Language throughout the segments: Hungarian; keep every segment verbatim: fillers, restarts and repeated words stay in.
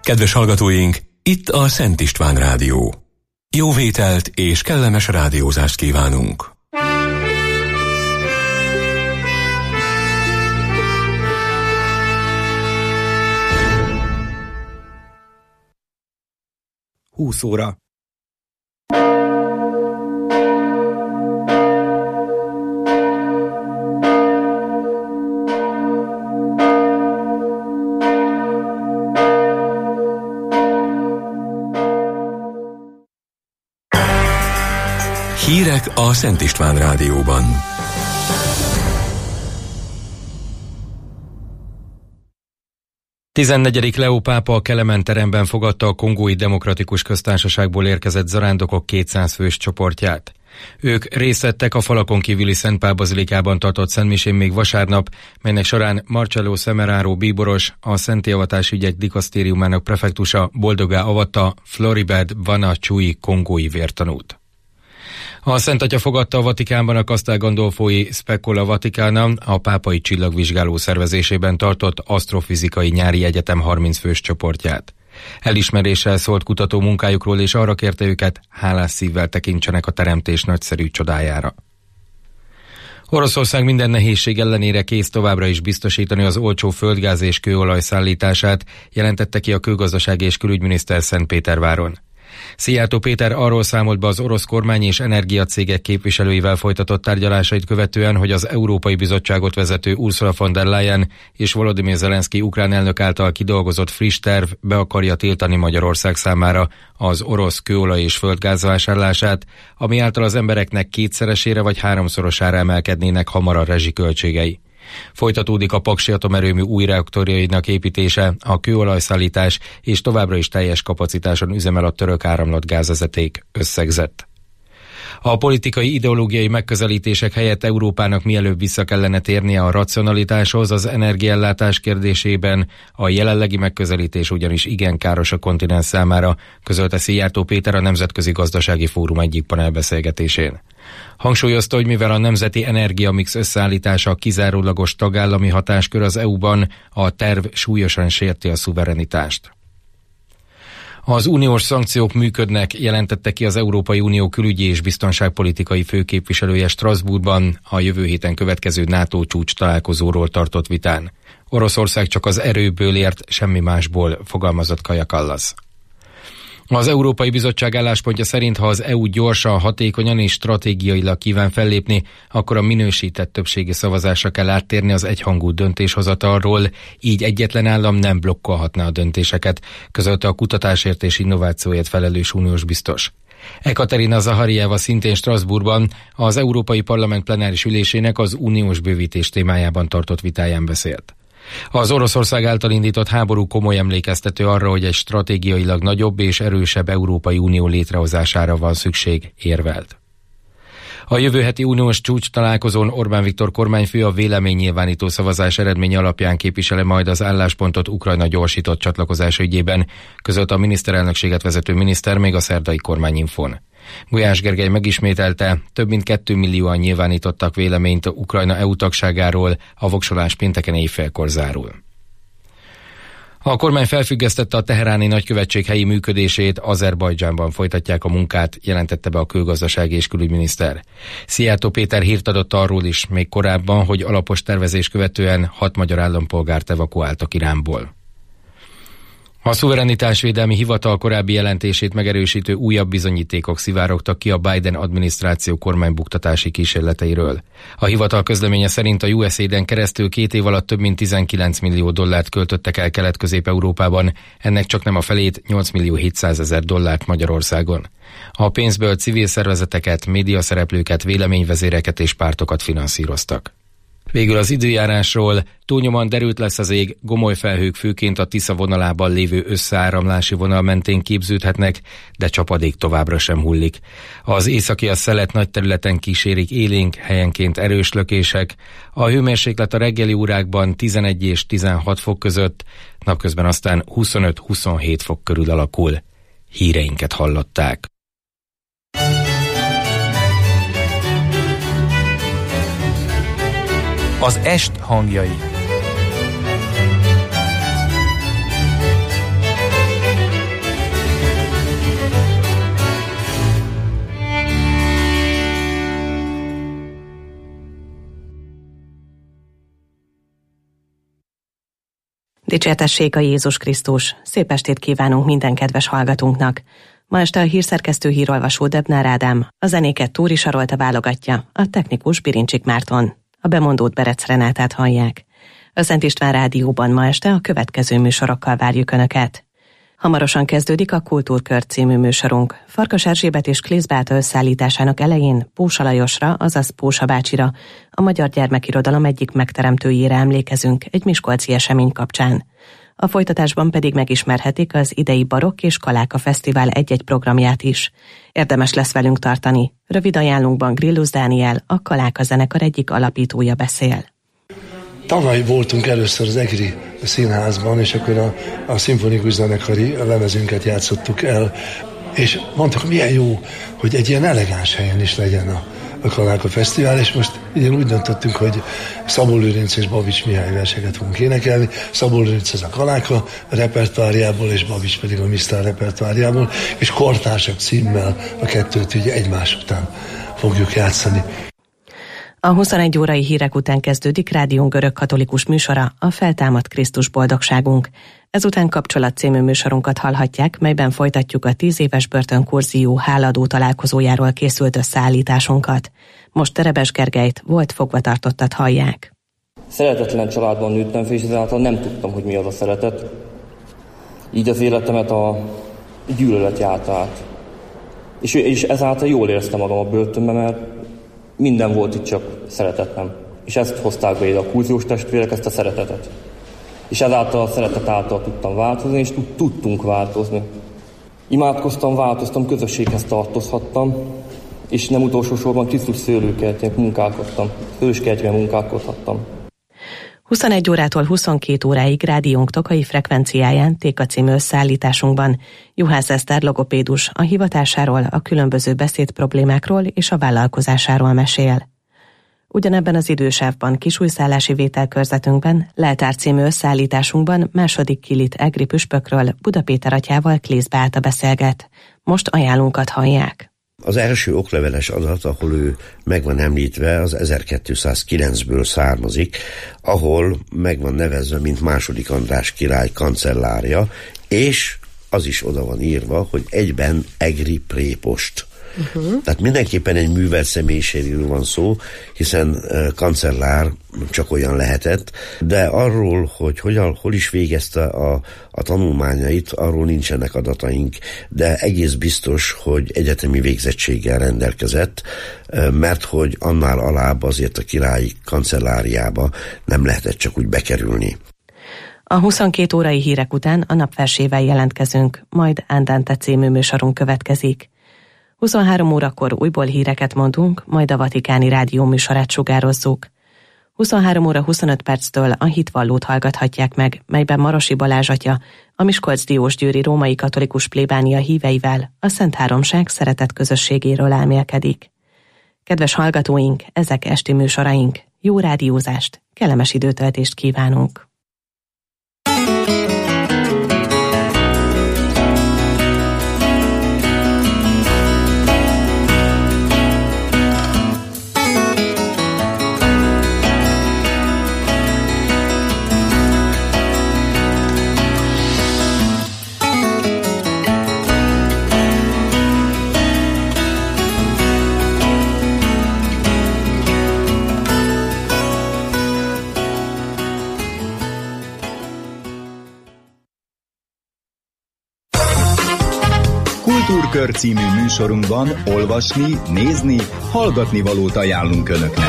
Kedves hallgatóink, itt a Szent István Rádió. Jó vételt és kellemes rádiózást kívánunk! húsz óra. Hírek a Szent István Rádióban. tizennegyedik Leó pápa a Kelemen teremben fogadta a Kongói Demokratikus Köztársaságból érkezett zarándokok kétszáz fős csoportját. Ők részt vettek a falakon kívüli Szent Pál bazilikában tartott szentmisén még vasárnap, melynek során Marcello Semeraro bíboros, a Szentélyavatás ügyek dikasztériumának prefektusa boldoggá avatta Floribert Bana Csúi kongói vértanút. A Szent Atya fogadta a Vatikánban a Castel Gandolfoi Specola Vaticana, a pápai csillagvizsgáló szervezésében tartott asztrofizikai nyári egyetem harminc fős csoportját. Elismeréssel szólt kutató munkájukról, és arra kérte őket, hálás szívvel tekintsenek a teremtés nagyszerű csodájára. Oroszország minden nehézség ellenére kész továbbra is biztosítani az olcsó földgáz és kőolaj szállítását, jelentette ki a külgazdasági és külügyminiszter Szentpéterváron. Szijjártó Péter arról számolt be az orosz kormány és energiacégek képviselőivel folytatott tárgyalásait követően, hogy az Európai Bizottságot vezető Ursula von der Leyen és Volodymyr Zelenszky ukrán elnök által kidolgozott friss terv be akarja tiltani Magyarország számára az orosz kőolaj és földgáz vásárlását, ami által az embereknek kétszeresére vagy háromszorosára emelkednének hamar a rezsiköltségei. Folytatódik a Paksi atomerőmű új reaktorjainak építése, a kőolajszállítás és továbbra is teljes kapacitáson üzemel a török áramlatgázvezeték, összegzett. A politikai ideológiai megközelítések helyett Európának mielőbb vissza kellene térnie a racionalitáshoz az energiaellátás kérdésében, a jelenlegi megközelítés ugyanis igen káros a kontinens számára, közölte Szijjártó Péter a Nemzetközi Gazdasági Fórum egyik panelbeszélgetésén. Hangsúlyozta, hogy mivel a nemzeti energiamix összeállítása kizárólagos tagállami hatáskör az é u-ban, a terv súlyosan sérti a szuverenitást. Az uniós szankciók működnek, jelentette ki az Európai Unió külügyi és biztonságpolitikai főképviselője Strasbourgban a jövő héten következő NATO csúcs találkozóról tartott vitán. Oroszország csak az erőből ért, semmi másból, fogalmazott Kaja Kallas. Az Európai Bizottság álláspontja szerint, ha az é u gyorsan, hatékonyan és stratégiailag kíván fellépni, akkor a minősített többségi szavazásra kell áttérni az egyhangú döntéshozatalról, így egyetlen állam nem blokkolhatná a döntéseket, közölte a kutatásért és innovációért felelős uniós biztos. Ekaterina Zaharieva szintén Strasbourgban az Európai Parlament plenáris ülésének az uniós bővítés témájában tartott vitáján beszélt. Az Oroszország által indított háború komoly emlékeztető arra, hogy egy stratégiailag nagyobb és erősebb Európai Unió létrehozására van szükség, érvelt. A jövő heti uniós csúcs találkozón Orbán Viktor kormányfő a véleménynyilvánító szavazás eredménye alapján képviseli majd az álláspontot Ukrajna gyorsított csatlakozása ügyében, közölte a miniszterelnökséget vezető miniszter még a szerdai kormányinfón. Gulyás Gergely megismételte, több mint két millióan nyilvánítottak véleményt Ukrajna é u tagságáról, a voksolás pénteken éjfélkor zárul. A kormány felfüggesztette a teheráni nagykövetség helyi működését, Azerbajdzsánban folytatják a munkát, jelentette be a külgazdasági és külügyminiszter. Szijjártó Péter hírt adott arról is még korábban, hogy alapos tervezés követően hat magyar állampolgárt evakuáltak Iránból. A szuverenitásvédelmi hivatal korábbi jelentését megerősítő újabb bizonyítékok szivárogtak ki a Biden adminisztráció kormánybuktatási kísérleteiről. A hivatal közleménye szerint a u es á-den keresztül két év alatt több mint tizenkilenc millió dollárt költöttek el Kelet-Közép-Európában, ennek csak nem a felét, nyolc millió hétszázezer dollárt Magyarországon. A pénzből civil szervezeteket, médiaszereplőket, véleményvezéreket és pártokat finanszíroztak. Végül az időjárásról: túlnyomóan derült lesz az ég, gomoly felhők főként a Tisza vonalában lévő összeáramlási vonal mentén képződhetnek, de csapadék továbbra sem hullik. Az északi a szelet nagy területen kísérik élénk, helyenként erős lökések. A hőmérséklet a reggeli órákban tizenegy és tizenhat fok között, napközben aztán huszonöt-huszonhét fok körül alakul. Híreinket hallották. Az est hangjai. Dicsértessék a Jézus Krisztus! Szép estét kívánunk minden kedves hallgatónknak! Ma este a hírszerkesztő hírolvasó Debnár Ádám, a zenéket Túri Sarolta válogatja, a technikus Birincsik Márton. A bemondót Berec Renátát hallják. A Szent István Rádióban ma este a következő műsorokkal várjuk Önöket. Hamarosan kezdődik a Kultúrkör című műsorunk. Farkas Erzsébet és Klész Beáta összeállításának elején Pósa Lajosra, azaz Pósa bácsira, a magyar gyermekirodalom egyik megteremtőjére emlékezünk egy miskolci esemény kapcsán. A folytatásban pedig megismerhetik az idei Barokk és Kaláka Fesztivál egy-egy programját is. Érdemes lesz velünk tartani. Rövid ajánlunkban Grillus Dániel, a Kaláka zenekar egyik alapítója beszél. Tavaly voltunk először az Egri Színházban, és akkor a, a szimfonikus zenekari lemezünket játszottuk el, és mondtuk, hogy milyen jó, hogy egy ilyen elegáns helyen is legyen a, a Kaláka Fesztivál, és most igen úgy döntöttünk, hogy Szabó Lőrinc és Babics Mihály verseket fogunk énekelni. Szabó Lőrinc az a Kaláka repertoárjából, és Babics pedig a Misztár repertoárjából, és Kortársak címmel a kettőt ugye egymás után fogjuk játszani. A huszonegy órai hírek után kezdődik rádiónk görög-katolikus műsora, a Feltámadt Krisztus boldogságunk. Ezután Kapcsolat című műsorunkat hallhatják, melyben folytatjuk a tíz éves börtönkurzió háladó találkozójáról készült összeállításunkat. Most Terebes Gergelyt, volt fogvatartottat hallják. Szeretetlen családban nőttem fel, és ezáltal nem tudtam, hogy mi az a szeretet. Így az életemet a gyűlölet járt át. És, és ezáltal jól éreztem magam a börtönben, mert minden volt itt, csak szeretet nem. És ezt hozták be ide a kurziós testvérek, ezt a szeretetet. És ezáltal a szeretet által tudtam változni, és tudtunk változni. Imádkoztam, változtam, közösséghez tartozhattam, és nem utolsó sorban Krisztus szőlőkertjén munkálkodtam, szőlőskertjén munkálkodhattam. huszonegy órától huszonkét óráig rádiónk tokai frekvenciáján Téka című összeállításunkban Juhász Eszter logopédus a hivatásáról, a különböző beszédproblémákról és a vállalkozásáról mesél. Ugyanebben az idősávban kisújszállási vételkörzetünkben Leltár című összeállításunkban második Kilit egri püspökről Buda Péter atyával Klész Beáta beszélget. Most ajánlunkat hallják. Az első okleveles adat, ahol ő meg van említve, az ezerkétszázkilencből származik, ahol meg van nevezve, mint második András király kancellárja, és az is oda van írva, hogy egyben egri prépost. Uh-huh. Tehát mindenképpen egy művelt személyiségről van szó, hiszen uh, kancellár csak olyan lehetett, de arról, hogy hogyan, hol is végezte a, a tanulmányait, arról nincsenek adataink, de egész biztos, hogy egyetemi végzettséggel rendelkezett, uh, mert hogy annál alább azért a királyi kancelláriába nem lehetett csak úgy bekerülni. A huszonkét órai hírek után a napversével jelentkezünk, majd Andante című műsorunk következik. huszonhárom órakor újból híreket mondunk, majd a Vatikáni Rádió műsorát sugározzuk. huszonhárom óra huszonöt perctől a Hitvallót hallgathatják meg, melyben Marosi Balázs atya, a Miskolcdiósgyőri római katolikus plébánia híveivel a Szent Háromság szeretett közösségéről elmélkedik. Kedves hallgatóink, ezek esti műsoraink. Jó rádiózást, kellemes időtöltést kívánunk! Kultúrkör című műsorunkban olvasni, nézni, hallgatni valót ajánlunk Önöknek.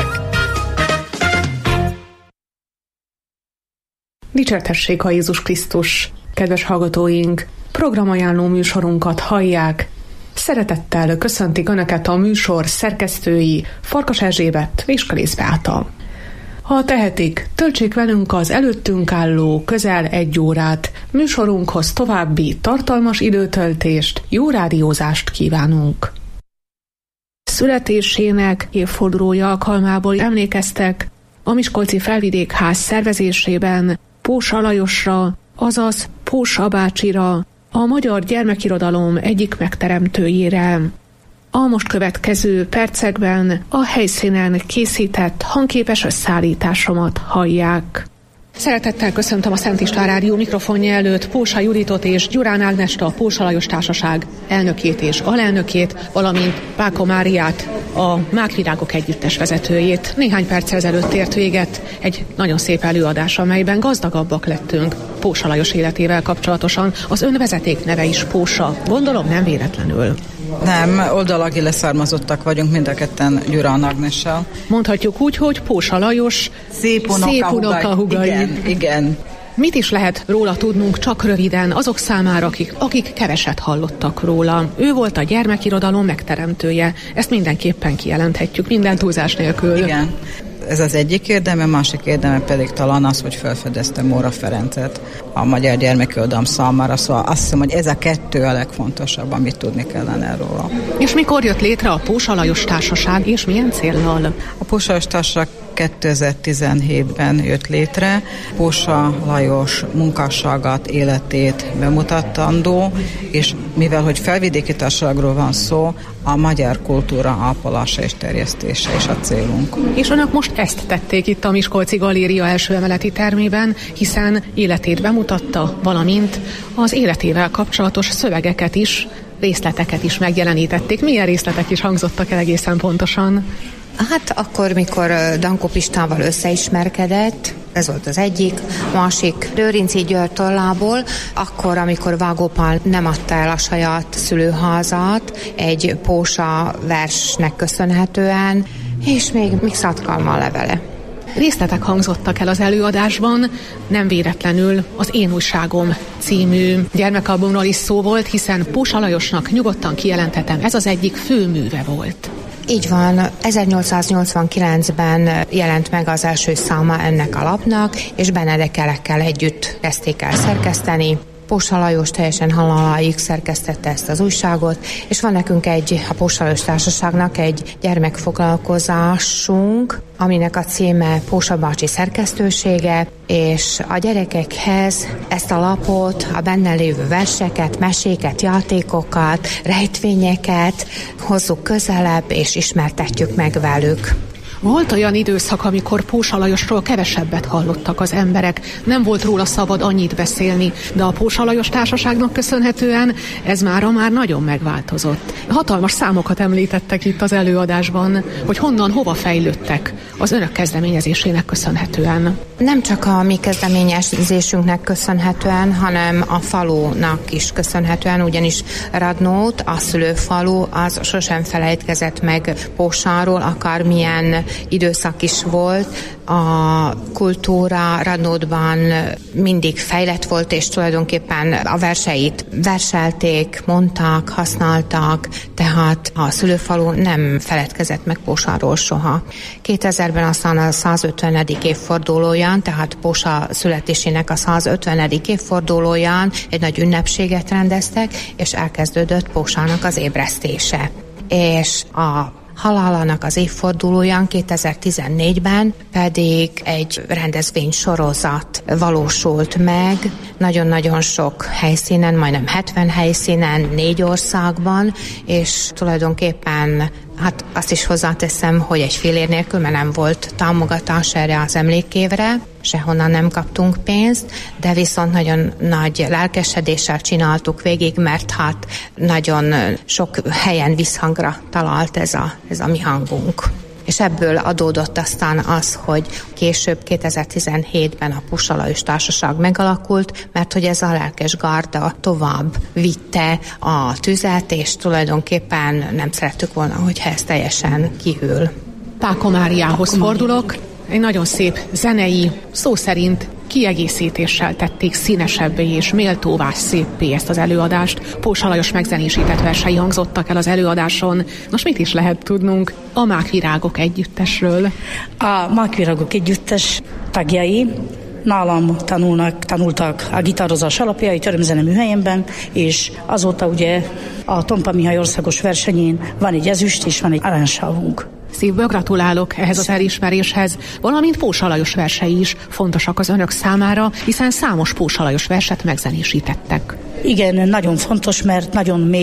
Dicsértessék a Jézus Krisztus! Kedves hallgatóink, programajánló műsorunkat hallják. Szeretettel köszöntik Önöket a műsor szerkesztői Farkas Erzsébet és Klész Beáta. Ha tehetik, töltsék velünk az előttünk álló közel egy órát. Műsorunkhoz további tartalmas időtöltést, jó rádiózást kívánunk. Születésének évfordulója alkalmából emlékeztek a Miskolci Felvidékház szervezésében Pósa Lajosra, azaz Pósa bácsira, a magyar gyermekirodalom egyik megteremtőjére. A most következő percekben a helyszínen készített hangképes összeállításomat hallják. Szeretettel köszöntöm a Szent István Rádió mikrofonja előtt Pósa Juditot és Gyurán Ágnest, a Pósa Lajos Társaság elnökét és alelnökét, valamint Páko Máriát, a Mákvirágok együttes vezetőjét. Néhány perccel ezelőtt ért véget egy nagyon szép előadás, amelyben gazdagabbak lettünk Pósa Lajos életével kapcsolatosan. Az ön vezeték neve is Pósa. Gondolom nem véletlenül. Nem, oldalagi leszármazottak vagyunk mind a ketten Gyurán Ágnessel. Mondhatjuk úgy, hogy Pósa Lajos szép unokahugai. Igen, igen. Mit is lehet róla tudnunk csak röviden azok számára, akik, akik keveset hallottak róla? Ő volt a gyermekirodalom megteremtője. Ezt mindenképpen kijelenthetjük, minden túlzás nélkül. Igen. Ez az egyik érdeme, másik érdeme pedig talán az, hogy felfedezte Móra Ferencet a magyar gyermekirodalom számára, szóval azt hiszem, hogy ez a kettő a legfontosabb, amit tudni kellene róla. És mikor jött létre a Pósa Lajos Társaság, és milyen céllal? A Pósa Lajos Társaság kétezer-tizenhétben jött létre. Pósa Lajos munkásságát, életét bemutatandó, és mivel, hogy felvidéki társaságról van szó, a magyar kultúra ápolása és terjesztése is a célunk. És önök most ezt tették itt a Miskolci Galéria első emeleti termében, hiszen életét bemutatta, valamint az életével kapcsolatos szövegeket is, részleteket is megjelenítették. Milyen részletek is hangzottak el egészen pontosan? Hát akkor, mikor Dankó Pistával összeismerkedett, ez volt az egyik, másik Lőrinczi György tollából, akkor, amikor Vágó Pál nem adta el a saját szülőházat egy Pósa versnek köszönhetően, és még Mikszatkalma levele. Részletek hangzottak el az előadásban, nem véletlenül az Én újságom című gyermekalbumról is szó volt, hiszen Pósa Lajosnak nyugodtan kijelenthetem, ez az egyik főműve volt. Így van, ezernyolcszáznyolcvankilencben jelent meg az első száma ennek a lapnak, és Benedek Elekkel együtt kezdték el szerkeszteni. Pósa Lajos teljesen haláláig szerkesztette ezt az újságot, és van nekünk egy, a Pósa Lajos Társaságnak egy gyermekfoglalkozásunk, aminek a címe Pósa bácsi szerkesztősége, és a gyerekekhez ezt a lapot, a benne lévő verseket, meséket, játékokat, rejtvényeket hozzuk közelebb, és ismertetjük meg velük. Volt olyan időszak, amikor Pósa Lajosról kevesebbet hallottak az emberek, nem volt róla szabad annyit beszélni, de a Pósa Lajos Társaságnak köszönhetően ez mára már nagyon megváltozott. Hatalmas számokat említettek itt az előadásban, hogy honnan, hova fejlődtek az önök kezdeményezésének köszönhetően. Nem csak a mi kezdeményezésünknek köszönhetően, hanem a falunak is köszönhetően, ugyanis Radnót, a szülőfalu, az sosem felejtkezett meg Pósáról, akármilyen időszak is volt. A kultúra Radnótban mindig fejlett volt, és tulajdonképpen a verseit verselték, mondtak, használtak, tehát a szülőfalu nem feledkezett meg Pósáról soha. kétezerben aztán a százötvenedik évfordulóján, tehát Pósa születésének a százötvenedik évfordulóján egy nagy ünnepséget rendeztek, és elkezdődött Pósának az ébresztése. És a halálának az évfordulóján kétezer-tizennégyben pedig egy rendezvénysorozat valósult meg, nagyon-nagyon sok helyszínen, majdnem hetven helyszínen, négy országban, és tulajdonképpen hát azt is hozzáteszem, hogy egy fillér nélkül, mert nem volt támogatás erre az emlékévre, sehonnan nem kaptunk pénzt, de viszont nagyon nagy lelkesedéssel csináltuk végig, mert hát nagyon sok helyen visszhangra talált ez a, ez a mi hangunk. És ebből adódott aztán az, hogy később kétezer-tizenhétben a Pósa Lajos Társaság megalakult, mert hogy ez a lelkes garda tovább vitte a tüzet, és tulajdonképpen nem szerettük volna, hogyha ez teljesen kihűl. Páko Máriához fordulok. Egy nagyon szép zenei, szó szerint kiegészítéssel tették színesebbé és méltóvá széppé ezt az előadást. Pósa Lajos megzenésített versei hangzottak el az előadáson. Most mit is lehet tudnunk a Mákvirágok együttesről? A Mákvirágok együttes tagjai nálam tanulnak, tanultak a gitározás alapjait örömzene műhelyemben, és azóta ugye a Tompa Mihály országos versenyén van egy ezüst és van egy aranysávunk. Szívből gratulálok ehhez az elismeréshez, valamint Pósa Lajos versei is fontosak az önök számára, hiszen számos Pósa Lajos verset megzenésítettek. Igen, nagyon fontos, mert nagyon mély,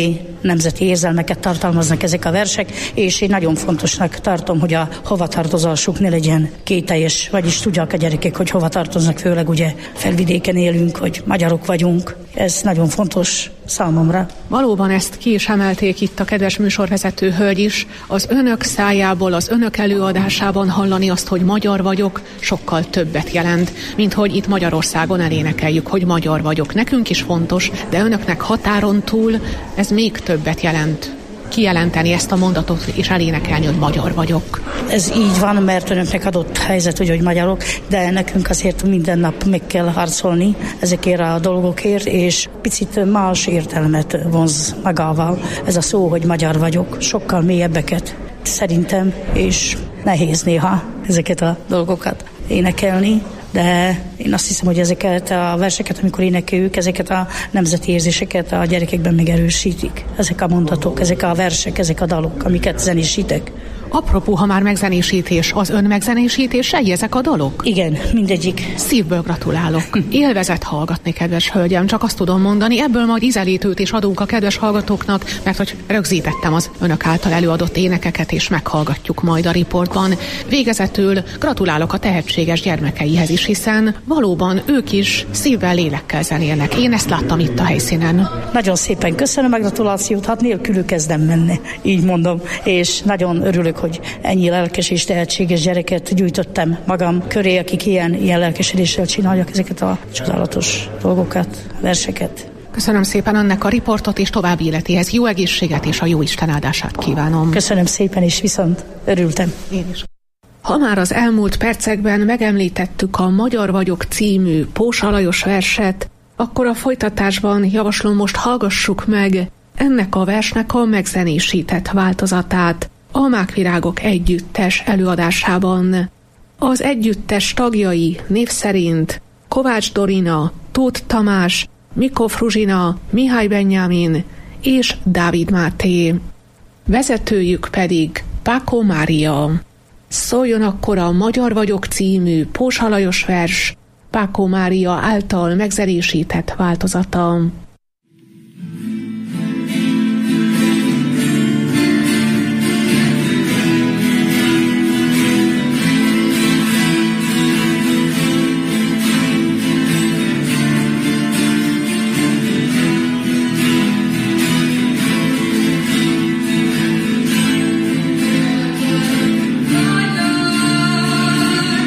nemzeti érzelmeket tartalmaznak ezek a versek, és én nagyon fontosnak tartom, hogy a hovatartozásuk ne legyen kételjes, vagyis tudják a gyerekek, hogy hova tartoznak, főleg ugye felvidéken élünk, hogy magyarok vagyunk. Ez nagyon fontos számomra. Valóban ezt ki is emelték itt a kedves műsorvezető hölgy is. Az önök szájából, az önök előadásában hallani azt, hogy magyar vagyok, sokkal többet jelent, mint hogy itt Magyarországon elénekeljük, hogy magyar vagyok. Nekünk is fontos, de önöknek határon túl ez még többet jelent. Kijelenteni ezt a mondatot és elénekelni, hogy magyar vagyok. Ez így van, mert önöknek adott helyzet, hogy, hogy magyarok, de nekünk azért minden nap meg kell harcolni ezekért a dolgokért, és picit más értelmet vonz magával ez a szó, hogy magyar vagyok. Sokkal mélyebbeket szerintem, és nehéz néha ezeket a dolgokat énekelni, de én azt hiszem, hogy ezeket a verseket, amikor énekeljük, ezeket a nemzeti érzéseket a gyerekekben megerősítik. Ezek a mondatok, ezek a versek, ezek a dalok, amiket zenésítek. Apropó, ha már megzenésítés, az ön megzenésítései ezek a dalok? Igen, mindegyik. Szívből gratulálok. Élvezett hallgatni, kedves hölgyem, csak azt tudom mondani, ebből majd ízelítőt is adunk a kedves hallgatóknak, mert hogy rögzítettem az önök által előadott énekeket, és meghallgatjuk majd a riportban. Végezetül gratulálok a tehetséges gyermekeihez is, hiszen valóban ők is szívvel, lélekkel zenélnek. Én ezt láttam itt a helyszínen. Nagyon szépen köszönöm a gratulációt, hát nélkülük ez nem menne, így mondom, és nagyon örülök, hogy ennyi lelkes és tehetséges gyereket gyűjtöttem magam köré, akik ilyen, ilyen lelkesedéssel csinálják ezeket a csodálatos dolgokat, verseket. Köszönöm szépen önnek a riportot, és további életéhez jó egészséget és a jó Isten áldását kívánom. Köszönöm szépen, és viszont örültem. Én is. Ha már az elmúlt percekben megemlítettük a Magyar vagyok című Pósa Lajos verset, akkor a folytatásban javaslom, most hallgassuk meg ennek a versnek a megzenésített változatát a Mákvirágok együttes előadásában. Az együttes tagjai név szerint Kovács Dorina, Tóth Tamás, Mikó Fruzsina, Mihály Benjamin és Dávid Máté. Vezetőjük pedig Pákó Mária. Szóljon akkor a Magyar vagyok című Pósa Lajos vers Pákó Mária által megzenésített változata.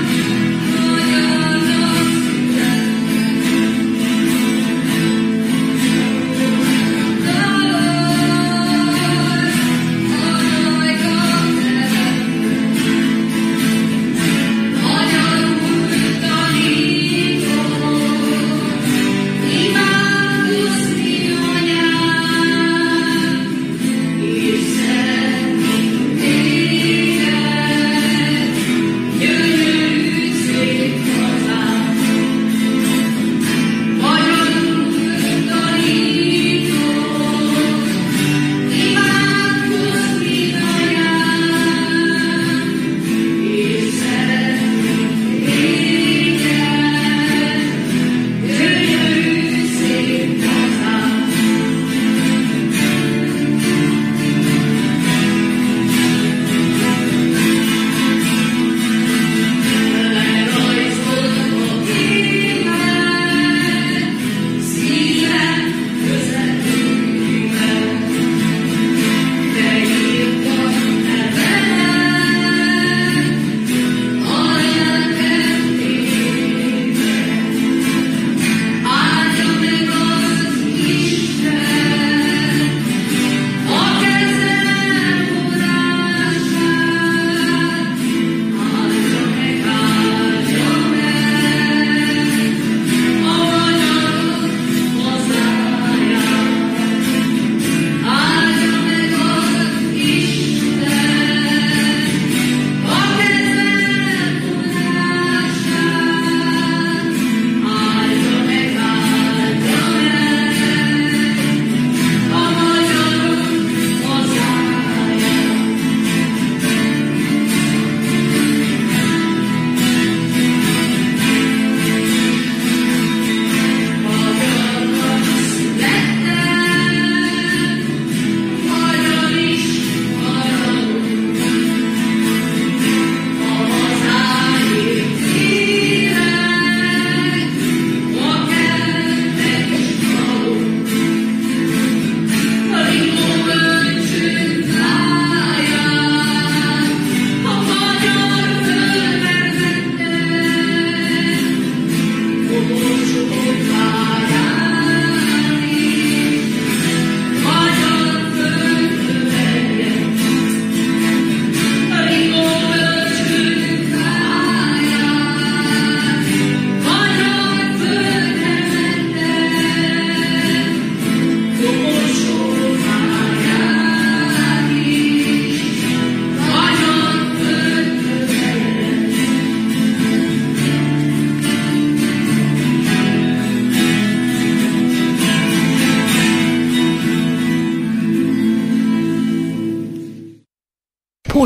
Magyar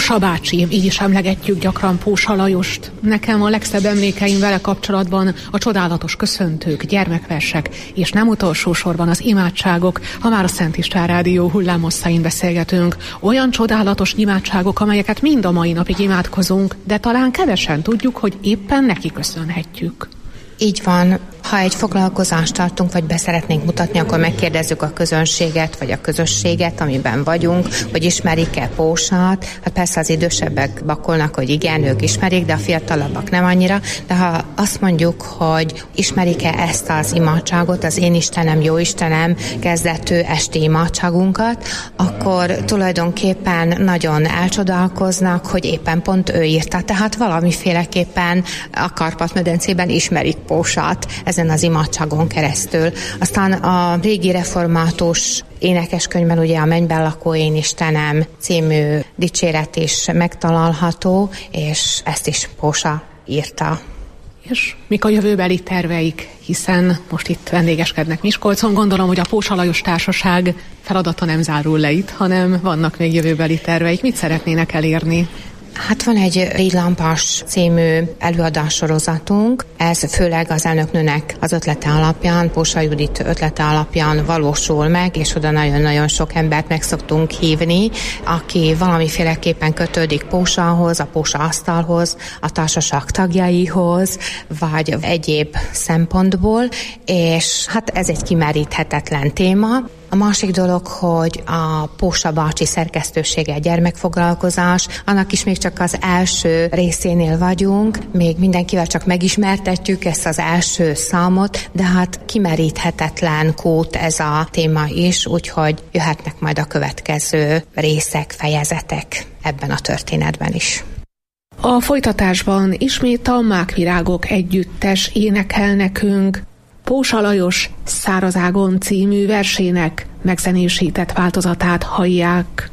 Pósa bácsi, így is emlegetjük gyakran Pósa Lajost. Nekem a legszebb emlékeim vele kapcsolatban a csodálatos köszöntők, gyermekversek, és nem utolsó sorban az imádságok, ha már a Szent István Rádió hullámhosszain beszélgetünk. Olyan csodálatos imádságok, amelyeket mind a mai napig imádkozunk, de talán kevesen tudjuk, hogy éppen neki köszönhetjük. Így van. Ha egy foglalkozást tartunk, vagy beszeretnénk mutatni, akkor megkérdezzük a közönséget, vagy a közösséget, amiben vagyunk, hogy ismerik-e Pósát. Hát persze az idősebbek bakolnak, hogy igen, ők ismerik, de a fiatalabbak nem annyira. De ha azt mondjuk, hogy ismerik-e ezt az imádságot, az Én Istenem, Jó Istenem kezdetű esti imádságunkat, akkor tulajdonképpen nagyon elcsodálkoznak, hogy éppen pont ő írta. Tehát valamiféleképpen a Kárpát-medencében ismerik Pósát ezen az imádságon keresztül. Aztán a régi református énekeskönyvben ugye a Mennyben lakó Én Istenem című dicséret is megtalálható, és ezt is Pósa írta. És mik a jövőbeli terveik, hiszen most itt vendégeskednek Miskolcon. Gondolom, hogy a Pósa Lajos Társaság feladata nem zárul le itt, hanem vannak még jövőbeli terveik. Mit szeretnének elérni? Hát van egy Négy Lampas című előadássorozatunk, ez főleg az elnöknőnek az ötlete alapján, Pósa Judit ötlete alapján valósul meg, és oda nagyon-nagyon sok embert meg szoktunk hívni, aki valamiféleképpen kötődik Pósához, a Pósa asztalhoz, a társaság tagjaihoz, vagy egyéb szempontból, és hát ez egy kimeríthetetlen téma. A másik dolog, hogy a Pósa bácsi szerkesztősége gyermekfoglalkozás, annak is még csak az első részénél vagyunk, még mindenkivel csak megismertetjük ezt az első számot, de hát kimeríthetetlen kút ez a téma is, úgyhogy jöhetnek majd a következő részek, fejezetek ebben a történetben is. A folytatásban ismét a Mákvirágok együttes énekel nekünk Pósa Lajos Szárazágon című versének megzenésített változatát hallják.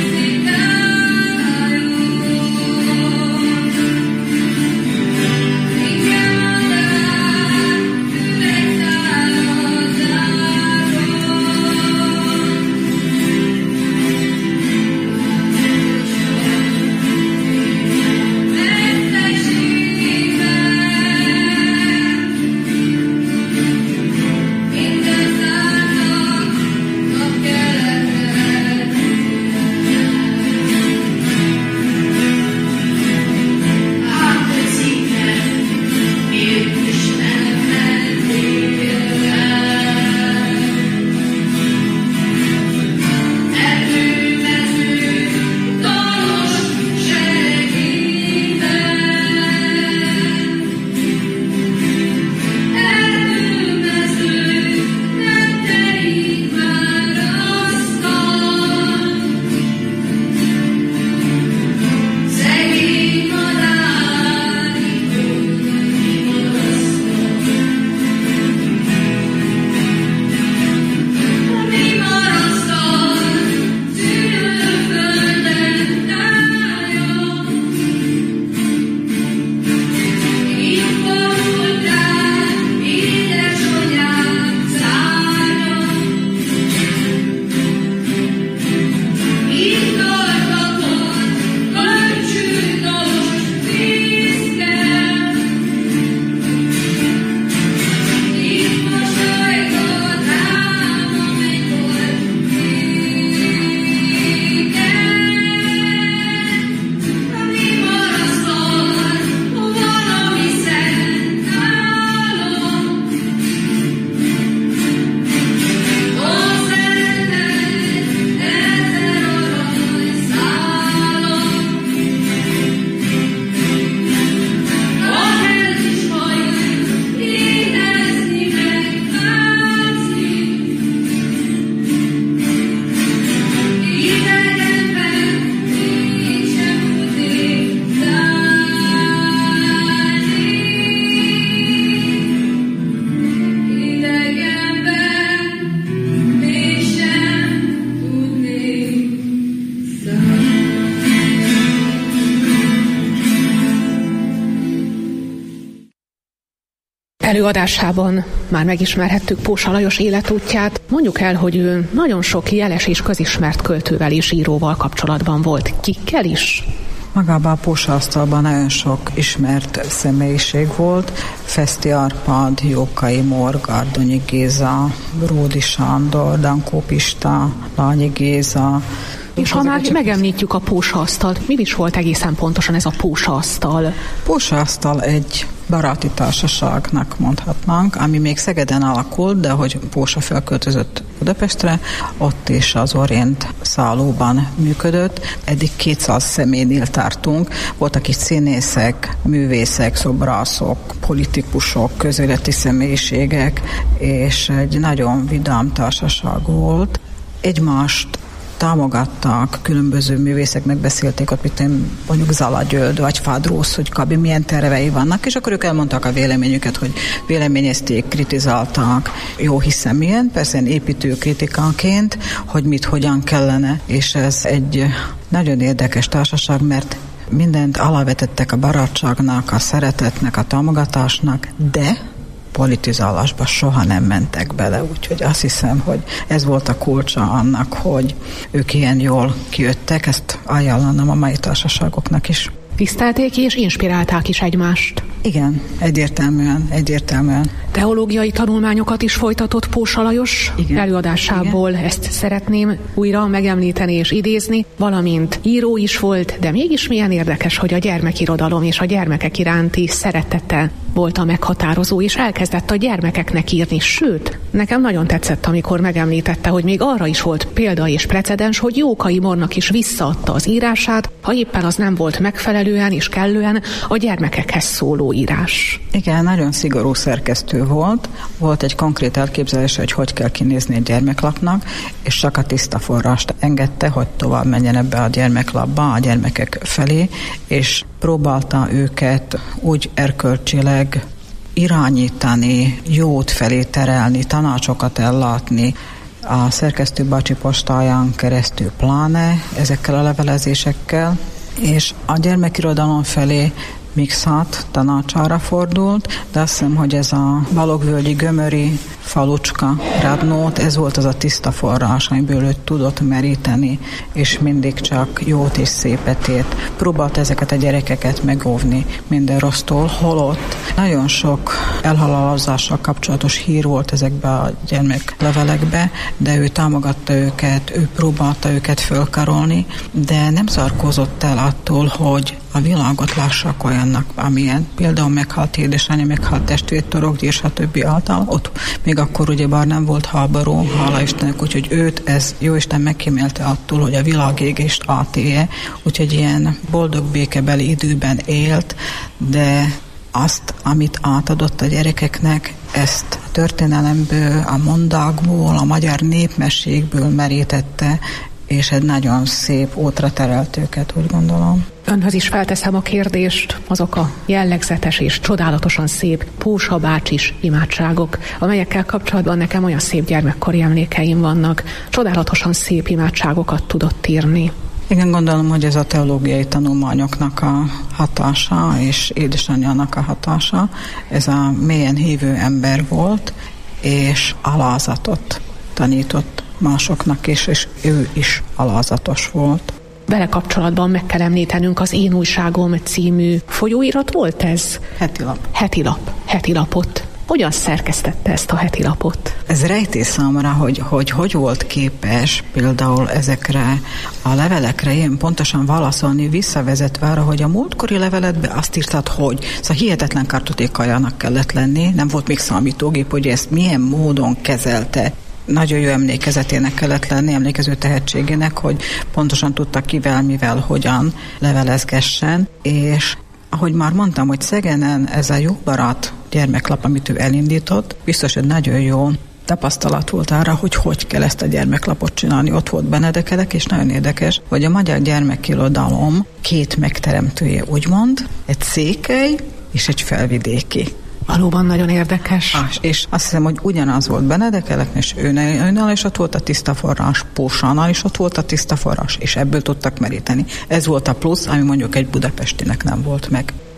Thank you. Előadásában már megismerhettük Pósa Lajos életútját. Mondjuk el, hogy ő nagyon sok jeles és közismert költővel és íróval kapcsolatban volt. Kikkel is? Magában a Pósa asztalban nagyon sok ismert személyiség volt. Feszti Árpád, Jókai Mór, Gárdonyi Géza, Bródi Sándor, Dankó Pista, Lányi Géza. És ha már megemlítjük a Pósa asztalt, mi is volt egészen pontosan ez a Pósa asztal? Pósa asztal egy baráti társaságnak mondhatnánk, ami még Szegeden alakult, de hogy Pósa felköltözött Budapestre, ott is az Orient szállóban működött. Eddig kétszáz személynél tartunk. Voltak itt színészek, művészek, szobrászok, politikusok, közéleti személyiségek, és egy nagyon vidám társaság volt. Egymást támogattak, különböző művészek megbeszélték ott, mint mondjuk Zala György, vagy Fádrósz, hogy kb. Milyen tervei vannak, és akkor ők elmondták a véleményüket, hogy véleményezték, kritizálták, jó hiszem milyen, persze építő kritikánként, hogy mit, hogyan kellene, és ez egy nagyon érdekes társaság, mert mindent alávetettek a barátságnak, a szeretetnek, a támogatásnak, de politizálásba soha nem mentek bele, úgyhogy azt hiszem, hogy ez volt a kulcsa annak, hogy ők ilyen jól kijöttek, ezt ajánlanám a mai társaságoknak is. Tisztelték és inspirálták is egymást. Igen, egyértelműen, egyértelműen. Teológiai tanulmányokat is folytatott Pósa Lajos. Igen. Előadásából igen. Ezt szeretném újra megemlíteni és idézni, valamint író is volt, de mégis milyen érdekes, hogy a gyermekirodalom és a gyermekek iránti szeretete volt a meghatározó, és elkezdett a gyermekeknek írni. Sőt, nekem nagyon tetszett, amikor megemlítette, hogy még arra is volt példa és precedens, hogy Jókai Mornak is visszaadta az írását, ha éppen az nem volt megfelelően és kellően a gyermekekhez szóló írás. Igen, nagyon szigorú szerkesztő volt. Volt egy konkrét elképzelése, hogy hogy kell kinézni egy gyermeklapnak, és csak a tiszta forrást engedte, hogy tovább menjen ebbe a gyermeklapba, a gyermekek felé, és próbálta őket úgy erkölcsileg irányítani, jót felé terelni, tanácsokat ellátni, a szerkesztő bácsi postáján keresztül pláne ezekkel a levelezésekkel, és a gyermekirodalom felé Mixát tanácsára fordult, de azt hiszem, hogy ez a Balogvölgyi Gömöri falucska Radnót, ez volt az a tiszta forrás, amiből ő tudott meríteni, és mindig csak jót és szépet ért. Próbált ezeket a gyerekeket megóvni minden rossztól, holott nagyon sok elhalálozással kapcsolatos hír volt ezekbe a gyermeklevelekbe, de ő támogatta őket, ő próbálta őket fölkarolni, de nem zárkózott el attól, hogy a világot lássak olyannak, amilyen például meghalt édesanyja, meghalt testvért, torokgyír, stb. Által. Ott még akkor ugyebár nem volt háború, hála Istennek, úgyhogy őt ez Jóisten megkímélte attól, hogy a világégést átélje, úgyhogy ilyen boldog békebeli időben élt, de azt, amit átadott a gyerekeknek, ezt a történelemből, a mondákból, a magyar népmesékből merítette, és egy nagyon szép útra terelt őket, úgy gondolom. Önhöz is felteszem a kérdést, azok a jellegzetes és csodálatosan szép Pósa bácsis imádságok, amelyekkel kapcsolatban nekem olyan szép gyermekkori emlékeim vannak. Csodálatosan szép imádságokat tudott írni. Igen, gondolom, hogy ez a teológiai tanulmányoknak a hatása, és édesanyjának a hatása. Ez a mélyen hívő ember volt, és alázatot tanított másoknak is, és ő is alázatos volt. Vele kapcsolatban meg kell említenünk az Én újságom című folyóirat volt ez? Heti lap. Heti lap. Heti lapot. Hogyan szerkesztette ezt a heti lapot? Ez rejtés számomra, hogy, hogy hogy volt képes például ezekre a levelekre ilyen pontosan válaszolni, visszavezetve arra, hogy a múltkori leveletben azt írtad, hogy szóval hihetetlen kartotékajának kellett lenni, nem volt még számítógép, hogy ezt milyen módon kezelte. Nagyon jó emlékezetének kellett lenni, emlékező tehetségének, hogy pontosan tudta kivel, mivel, hogyan levelezgessen, és ahogy már mondtam, hogy Szegeden ez a Jó Barát gyermeklap, amit ő elindított, biztos, hogy nagyon jó tapasztalat volt arra, hogy hogy kell ezt a gyermeklapot csinálni. Ott volt Benedekelek, és nagyon érdekes, hogy a magyar gyermekirodalom két megteremtője, úgymond, egy székely és egy felvidéki. Valóban nagyon érdekes. Ah, és azt hiszem, hogy ugyanaz volt Benedekelek, és őnál is ott volt a tiszta forrás, Pósánál is ott volt a tiszta forrás, és ebből tudtak meríteni. Ez volt a plusz, ami mondjuk egy budapestinek nem volt meg.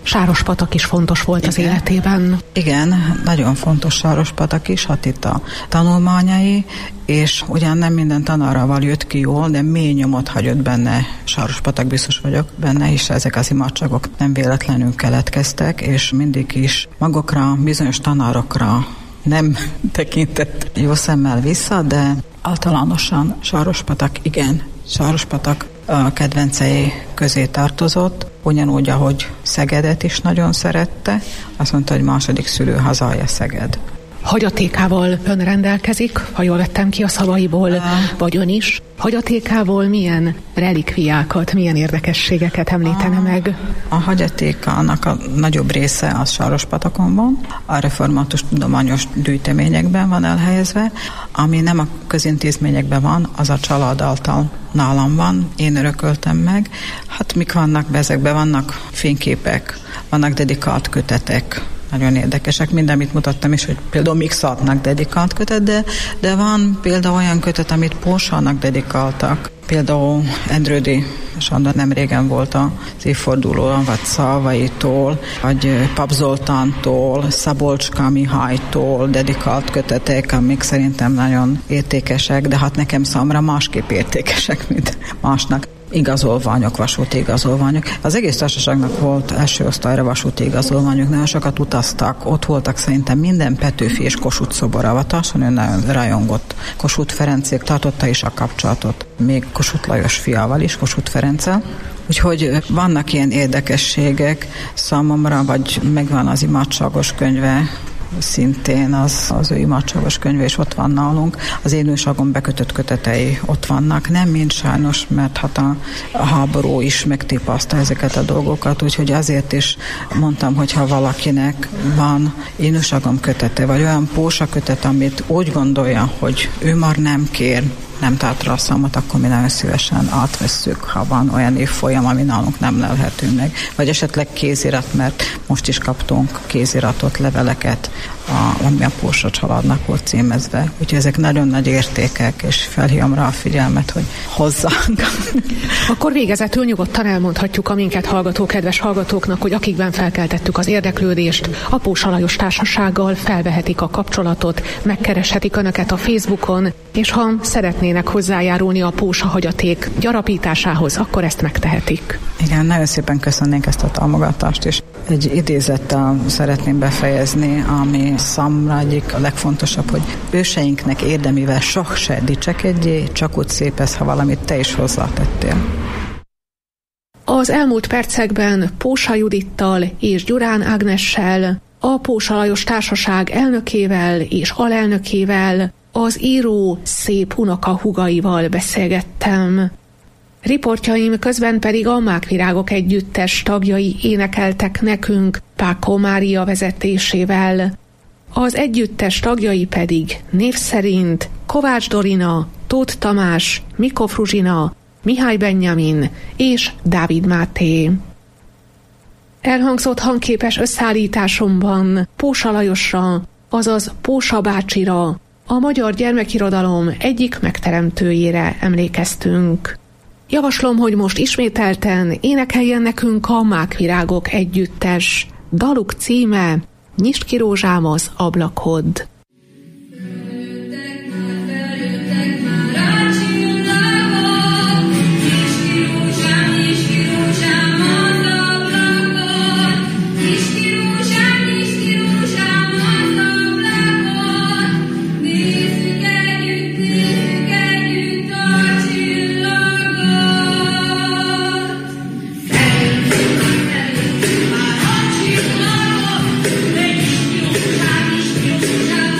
Sárospatak is fontos volt Igen. az életében. Igen, nagyon fontos Sárospatak is, hát itt a tanulmányai, és ugyan nem minden tanárral jött ki jól, de mély nyomot hagyott benne Sárospatak, biztos vagyok benne, és ezek az imádságok nem véletlenül keletkeztek, és mindig is magukra, bizonyos tanárokra nem tekintett jó szemmel vissza, de általánosan Sárospatak, igen, Sárospatak a kedvencei közé tartozott, ugyanúgy, ahogy Szegedet is nagyon szerette, azt mondta, hogy második szülőhazája Szeged. Hagyatékával ön rendelkezik, ha jól vettem ki a szavaiból, a... vagy ön is. Hagyatékával milyen relikviákat, milyen érdekességeket említene a... meg? A hagyatékának a nagyobb része az Sárospatakon van, a református tudományos gyűjteményekben van elhelyezve, ami nem a közintézményekben van, az a család által nálam van, én örököltem meg. Hát mik vannak be, ezekben vannak fényképek, vannak dedikált kötetek, nagyon érdekesek, minden, amit mutattam is, hogy például Mixatnak dedikált kötet, de, de van például olyan kötet, amit Pósának dedikáltak. Például Endrődi Sándor nem régen volt az évfordulóan, vagy Szalvaitól, vagy Pap Zoltántól, Szabolcska Mihálytól dedikált kötetek, amik szerintem nagyon értékesek, de hát nekem számra másképp értékesek, mint másnak. Igazolványok, vasúti igazolványok. Az egész társaságnak volt első osztályra vasúti igazolványok, nagyon sokat utaztak, ott voltak szerintem minden Petőfi és Kossuth szobor avatáson, ő nagyon rajongott. Kossuth Ferencék tartotta is a kapcsolatot, még Kossuth Lajos fiával is, Kossuth Ferenccel. Úgyhogy vannak ilyen érdekességek számomra, vagy megvan az imádságos könyve, szintén az, az ő imádságos könyve is ott van nálunk. Az én őságom bekötött kötetei ott vannak. Nem mind sajnos, mert hát a, a háború is megtépaszta ezeket a dolgokat, úgyhogy azért is mondtam, hogy ha valakinek van én őságom kötete, vagy olyan Pósa kötet, amit úgy gondolja, hogy ő már nem kér, nem tart rá a számot, akkor mi nagyon szívesen átvesszük, ha van olyan évfolyam, ami nálunk nem lelhetünk meg. Vagy esetleg kézirat, mert most is kaptunk kéziratot, leveleket, a, ami a Pósa családnak volt címezve. Úgyhogy ezek nagyon nagy értékek, és felhívom rá a figyelmet, hogy hozzánk. Akkor végezetül nyugodtan elmondhatjuk a minket hallgató kedves hallgatóknak, hogy akikben felkeltettük az érdeklődést, a Pósa Lajos Társasággal felvehetik a kapcsolatot, megkereshetik önöket a Facebookon, és ha szeretnének hozzájárulni a Pósa hagyaték gyarapításához, akkor ezt megtehetik. Igen, nagyon szépen köszönnénk ezt a támogatást, és egy idézettel szeretném befejezni, ami számomra egyik a legfontosabb, hogy őseinknek érdemivel sok se dicsekedjé, csak úgy szép ez, ha valamit te is hozzátettél. Az elmúlt percekben Pósa Judittal és Gyurán Ágnessel, a Pósa Lajos Társaság elnökével és alelnökével, az író szép unoka húgaival beszélgettem. Riportjaim közben pedig a Mákvirágok együttes tagjai énekeltek nekünk Pákó Mária vezetésével. Az együttes tagjai pedig név szerint Kovács Dorina, Tóth Tamás, Mikó Fruzsina, Mihály Benjamin és Dávid Máté. Elhangzott hangképes összeállításomban Pósa Lajosra, azaz Pósa bácsira, a magyar gyermekirodalom egyik megteremtőjére emlékeztünk. Javaslom, hogy most ismételten énekeljen nekünk a Mákvirágok együttes. Daluk címe Nyisd ki rózsám az ablakod. Yeah.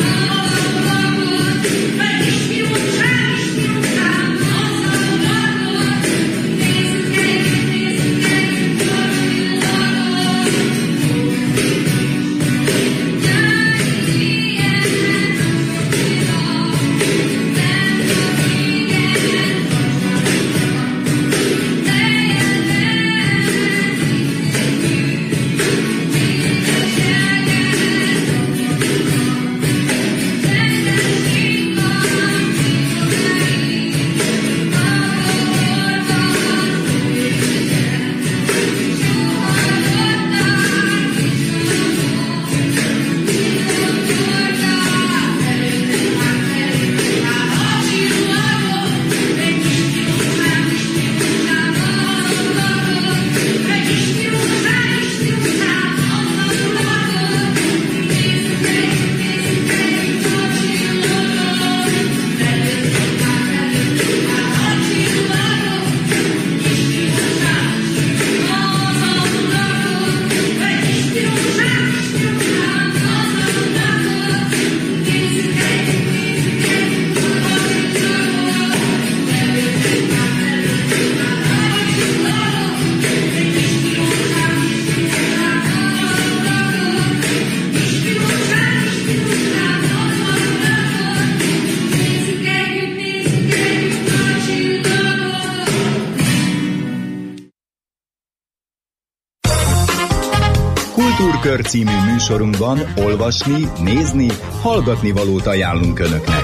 Kultúrkör című műsorunkban olvasni, nézni, hallgatni valót ajánlunk Önöknek.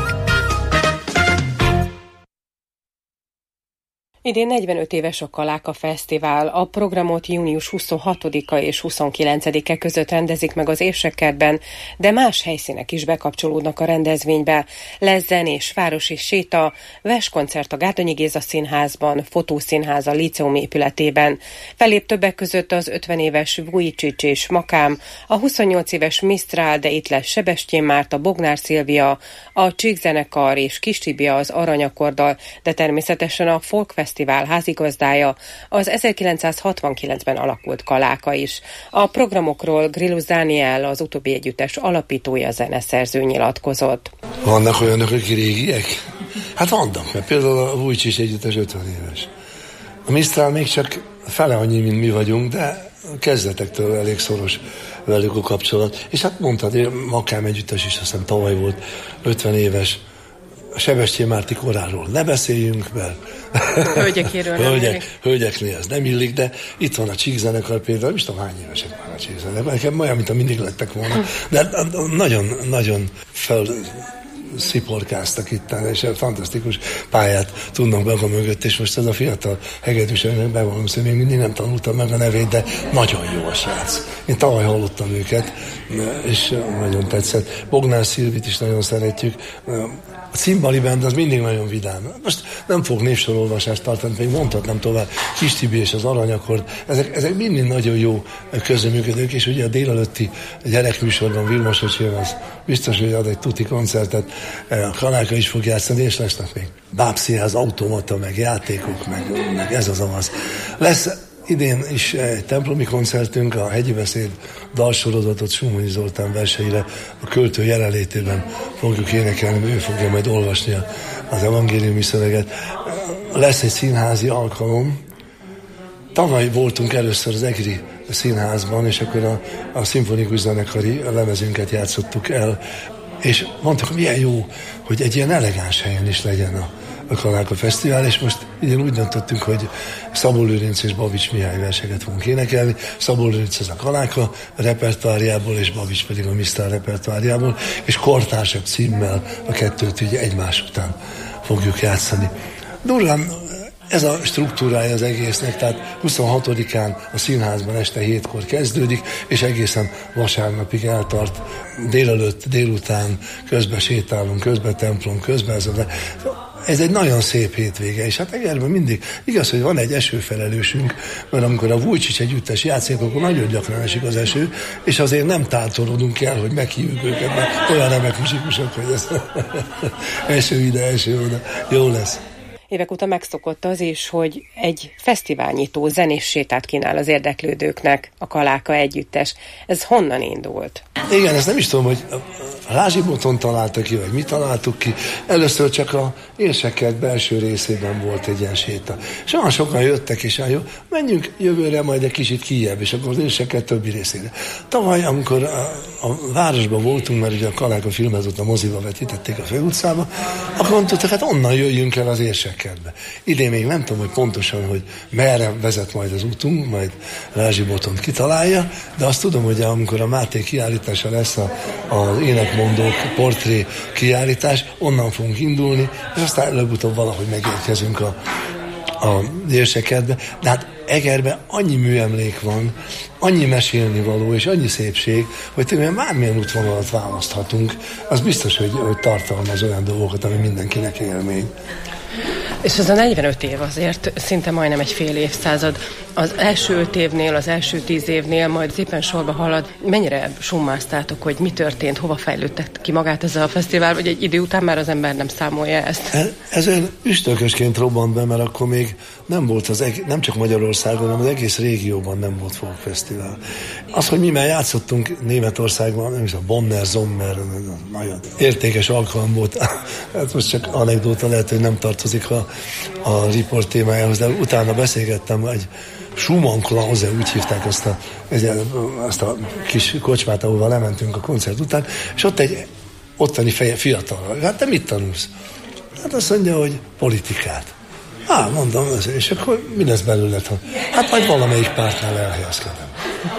Idén negyvenöt éves a Kaláka Fesztivál. A programot június huszonhatodika és huszonkilencedike között rendezik meg az Érsekkertben, de más helyszínek is bekapcsolódnak a rendezvénybe. Lesz zenés, városi séta, verskoncert a Gárdonyi Géza Színházban, fotószínház a Líceum épületében. Fellép többek között az ötven éves Vujicic és Makám, a huszonnyolc éves Mistral, de itt lesz Sebestyén Márta, Bognár Szilvia, a Csíkzenekar és Kis Tibia az Aranyakorddal, de természetesen a Folk Fesztivál házigazdája, az ezerkilencszázhatvankilencben alakult Kaláka is. A programokról Grillus Dániel, az utóbbi együttes alapítója, zeneszerző nyilatkozott. Vannak olyanok, akik régiek? Hát vannak, mert például a Vujicic együttes ötven éves. A Mistral még csak fele annyi, mint mi vagyunk, de kezdetektől elég szoros velük a kapcsolat. És hát mondtad, hogy Makám együttes is, azt hiszem tavaly volt ötven éves. A Sebestyén Márti koráról ne beszéljünk, mert hölgyekéről nem Hölgyek, illik. Hölgyeknél ez nem illik, de itt van a Csíkzenekar például, nem is tudom hány évesek már a Csíkzenekar, nekem olyan, mint a mindig lettek volna, de nagyon, nagyon fel sziporkáztak itt, és fantasztikus pályát tudnak maga mögött, és most ez a fiatal hegedűsőnek bevallom, hogy még mindig nem tanultam meg a nevét, de nagyon jó a srác. Én tavaly hallottam őket, és nagyon tetszett. Bognár Szilvit is nagyon szeretjük. A Cimbali Band az mindig nagyon vidám. Most nem fog névsorolvasást tartani, még mondhatnám tovább. Kis Tibi és az Aranyakord. Ezek, ezek mindig nagyon jó közreműködők, és ugye a délelőtti gyerekműsorban Vilmos öcsém az biztos, hogy ad egy tuti koncertet. A Kaláka is fog játszani, és lesznek még bábszínház, automata, meg játékok, meg, meg ez az amaz. Lesz idén is egy templomi koncertünk, a Hegyi Beszéd dalsorozatot Summonyi Zoltán verseire a költő jelenlétében fogjuk énekelni, ő fogja majd olvasni az evangéliumi szöveget. Lesz egy színházi alkalom. Tavaly voltunk először az Egri Színházban, és akkor a, a szimfonikus zenekari lemezünket játszottuk el, és mondtuk, hogy milyen jó, hogy egy ilyen elegáns helyen is legyen a a Kaláka Fesztivál, és most idén úgy döntöttünk, hogy Szabó Lőrinc és Babics Mihály verseket fogunk énekelni. Szabó Lőrinc az a Kaláka repertoárjából, és Babics pedig a Mistral repertoárjából, és kortársak címmel a kettőt ugye egymás után fogjuk játszani. Durván ez a struktúrája az egésznek, tehát huszonhatodikán a színházban este hétkor kezdődik, és egészen vasárnapig eltart, délelőtt, délután, közben sétálunk, közben templom, közben ez a... Ez egy nagyon szép hétvége, és hát Egerben mindig igaz, hogy van egy esőfelelősünk, mert amikor a Vujicic együttes játszik, akkor nagyon gyakran esik az eső, és azért nem tátorodunk el, hogy meghívjuk őket, mert olyan remek muzsikusok, hogy ez eső ide, eső oda, jó lesz. Évek óta megszokott az is, hogy egy fesztiválnyitó zenés sétát kínál az érdeklődőknek, a Kaláka együttes. Ez honnan indult? Igen, ezt nem is tudom, hogy Rázsiboton találta ki, vagy mi találtuk ki. Először csak a Érsekkert belső részében volt egy ilyen séta. És olyan sokan jöttek, és jó, menjünk jövőre majd egy kicsit kijebb, és akkor az Érsekkert többi részére. Tavaly, amikor a, a városban voltunk, mert ugye a Kaláka filmet ott a moziba vetítették a főutcába, akkor mondtuk, hát onnan jöjjünk el az Érsekkertbe. Idén még nem tudom, hogy pontosan, hogy merre vezet majd az útunk, majd Rázsibotont kitalálja, de azt tudom, hogy amikor a Máté kiállítása lesz a, az énekmondók portré kiállítás, onnan fogunk indulni, és aztán előbb-utóbb valahogy megérkezünk a, a Érsekkertbe. De hát Egerben annyi műemlék van, annyi mesélnivaló és annyi szépség, hogy tényleg bármilyen útvonalat választhatunk, az biztos, hogy, hogy tartalmaz olyan dolgokat, ami mindenkinek élmény. És ez a negyvenöt év azért szinte majdnem egy fél évszázad. Az első öt évnél, az első tíz évnél majd szépen sorba halad. Mennyire summáztátok, hogy mi történt, hova fejlődtek ki magát ez a fesztivál, vagy egy idő után már az ember nem számolja ezt? Ezen üstökösként robbant be, mert akkor még nem volt az eg- nem csak Magyarországon, hanem az egész régióban nem volt folkfesztivál. Az, hogy mi már játszottunk Németországban, nem is a Bonner, Sommer, nagyon értékes alkalom volt. Hát most csak anekdóta, lehet, hogy nem tartozik a, a riport témájához, de utána beszélgettem egy Schumann Klause, úgy hívták azt a, azt a kis kocsmát, ahova lementünk a koncert után, és ott egy ottani feje, fiatal. Hát te mit tanulsz? Hát azt mondja, hogy politikát. Á, mondom, és akkor mi lesz belőled? Hát majd valamelyik pártnál elhelyezkedem.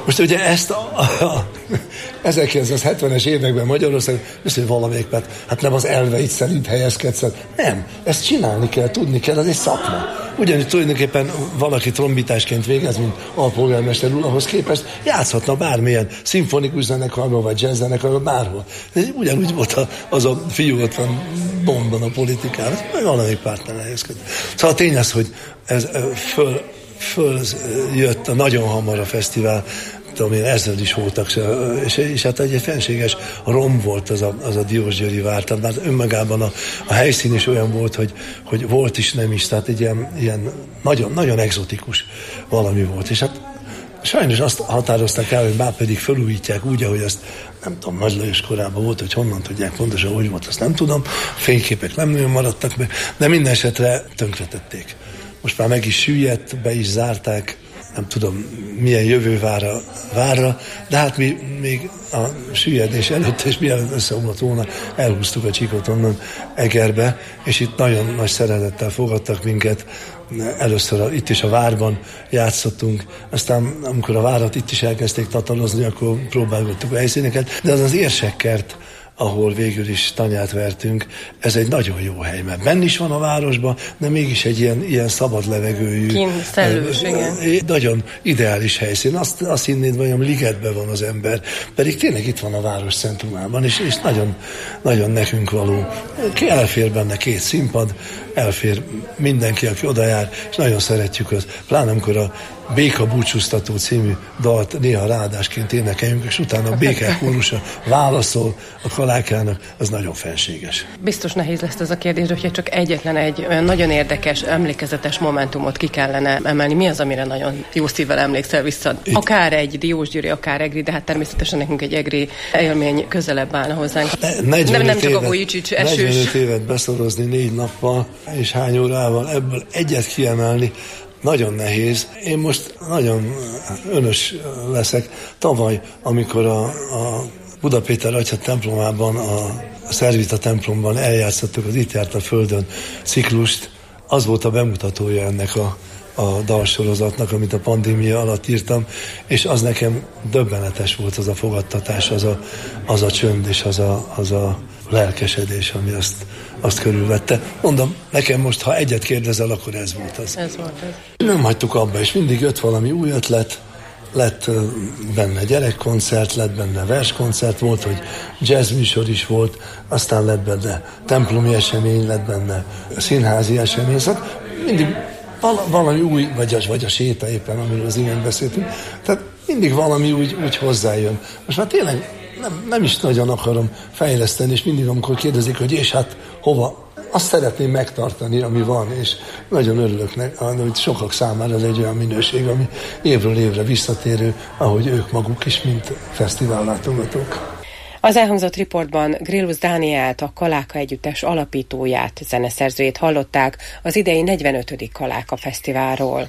Most ugye ezt a, a, a ezerkilencszázhetvenes években Magyarországon, viszont valamelyik, mert hát nem az elveid szerint helyezkedsz. Nem, ezt csinálni kell, tudni kell, az egy szakma. Ugyanúgy tulajdonképpen valaki trombitásként végez, mint alpolgármester úr, ahhoz képest játszhatna bármilyen szimfonikus zenekarban, vagy jazz zenekarban, bárhol. Ugyanúgy volt az a fiú ott van bomban a politikában, vagy valamelyik pártnál helyezkedett. Szóval a tény az, hogy ez föl, föl jött nagyon hamar a fesztivál, tudom én, ezzel is voltak, és, és hát egy fenséges rom volt az a, az a Diósgyőri vár, tehát már önmagában a, a helyszín is olyan volt, hogy, hogy volt is, nem is, tehát egy ilyen, ilyen nagyon, nagyon egzotikus valami volt, és hát sajnos azt határozták el, hogy már pedig felújítják úgy, ahogy azt nem tudom, Nagy Lajos korában volt, hogy honnan tudják pontosan, hogy volt, azt nem tudom, fényképek nem nagyon maradtak meg, de minden esetre tönkretették. Most már meg is süllyedt, be is zárták, nem tudom, milyen jövő várra, várra, de hát mi még a süllyedés előtt, és mielőtt összeomlott volna, elhúztuk a csíkot onnan Egerbe, és itt nagyon nagy szeretettel fogadtak minket. Először a, itt is a várban játszottunk, aztán amikor a várat itt is elkezdték tatalozni, akkor próbálgattuk a helyszíneket, de az az Érsekkert, ahol végül is tanyát vertünk, ez egy nagyon jó hely, mert benn is van a városban, de mégis egy ilyen, ilyen szabad levegőjű, kínszellős, igen. Nagyon ideális helyszín. Azt, azt hinnéd, vajon ligetben van az ember, pedig tényleg itt van a város centrumában, és, és nagyon, nagyon nekünk való. Elfér benne két színpad, elfér mindenki, aki oda jár, és nagyon szeretjük az. Pláne amikor a Béka búcsúztató című dalt néha ráadásként énekeljünk, és utána a békák kórusa válaszol a Kalákának, az nagyon fenséges. Biztos nehéz lesz ez a kérdés, hogyha csak egyetlen egy olyan nagyon érdekes, emlékezetes momentumot ki kellene emelni. Mi az, amire nagyon jó szívvel emlékszel vissza? Akár egy Diósgyőri, akár egri, de hát természetesen nekünk egy egri élmény közelebb állna hozzánk. Nem, nem csak a Vujicic esős. negyvenöt évet beszorozni négy nappal és hány órával, ebből egyet kiemelni, nagyon nehéz. Én most nagyon önös leszek. Tavaly, amikor a, a Buda Péter Atya templomában, a Szervita templomban eljátszottuk az Itt járt a Földön ciklust, az volt a bemutatója ennek a, a dalsorozatnak, amit a pandémia alatt írtam, és az nekem döbbenetes volt, az a fogadtatás, az a, az a csönd és az a, az a lelkesedés, ami azt, azt körülvette. Mondom, nekem most, ha egyet kérdezel, akkor ez volt az. Ez volt ez. Nem hagytuk abba, és mindig jött valami új ötlet, lett benne gyerekkoncert, lett benne verskoncert, volt, hogy jazzműsor is volt, aztán lett benne templomi esemény, lett benne színházi esemény, szóval mindig valami új, vagy a, vagy a séta éppen, amiről az imént beszéltünk, tehát mindig valami úgy, úgy hozzájön. Most már tényleg nem, nem is nagyon akarom fejleszteni, és mindig, amikor kérdezik, hogy és hát hova, azt szeretném megtartani, ami van, és nagyon örülök, hogy sokak számára ez egy olyan minőség, ami évről évre visszatérő, ahogy ők maguk is, mint fesztivállátogatók. Az elhangzott riportban Grillus Dánielt, a Kaláka Együttes alapítóját, zeneszerzőjét hallották az idei negyvenötödik Kaláka Fesztiválról.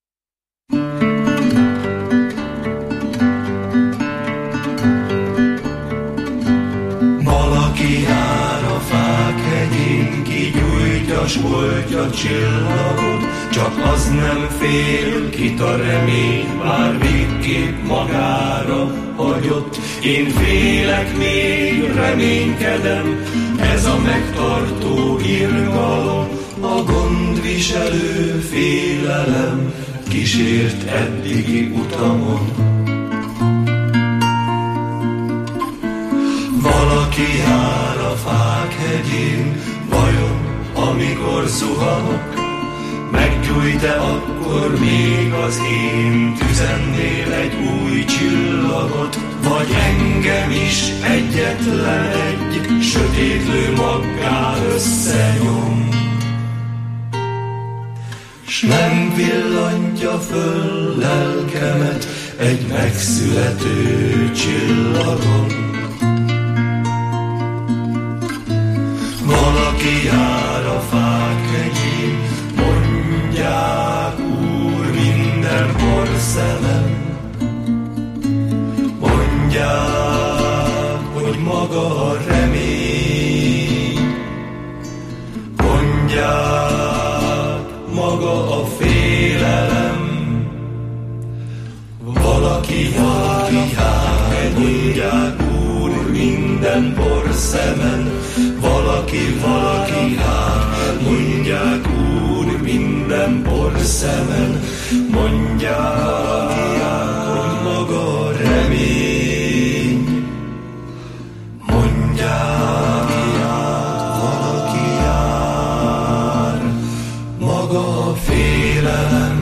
Valaki jár a fák hegyén, kigyújtja, smoltja csillagot, csak az nem fél, kit a remény már végképp magára hagyott. Én félek, még reménykedem, ez a megtartó irgalom, a gondviselő félelem kísért eddigi utamon. Valaki jár a fák hegyén, vajon amikor zuhanok, meggyújt-e akkor még az én tüzemnél egy új csillagot, vagy engem is egyetlen egy sötétlő maggá összenyom, s nem villantja föl lelkemet egy megszülető csillagon. Valaki jár a fák hegyén, mondják, Úr, minden porszemem. Mondják, hogy maga a remény. Mondják, maga a félelem. Valaki valaki jár, mondják Úr minden porszemen. Valaki, valaki jár, mondják Úr minden porszemen. Mondják, hogy maga a remény. Mondják, valaki jár, maga a félelem.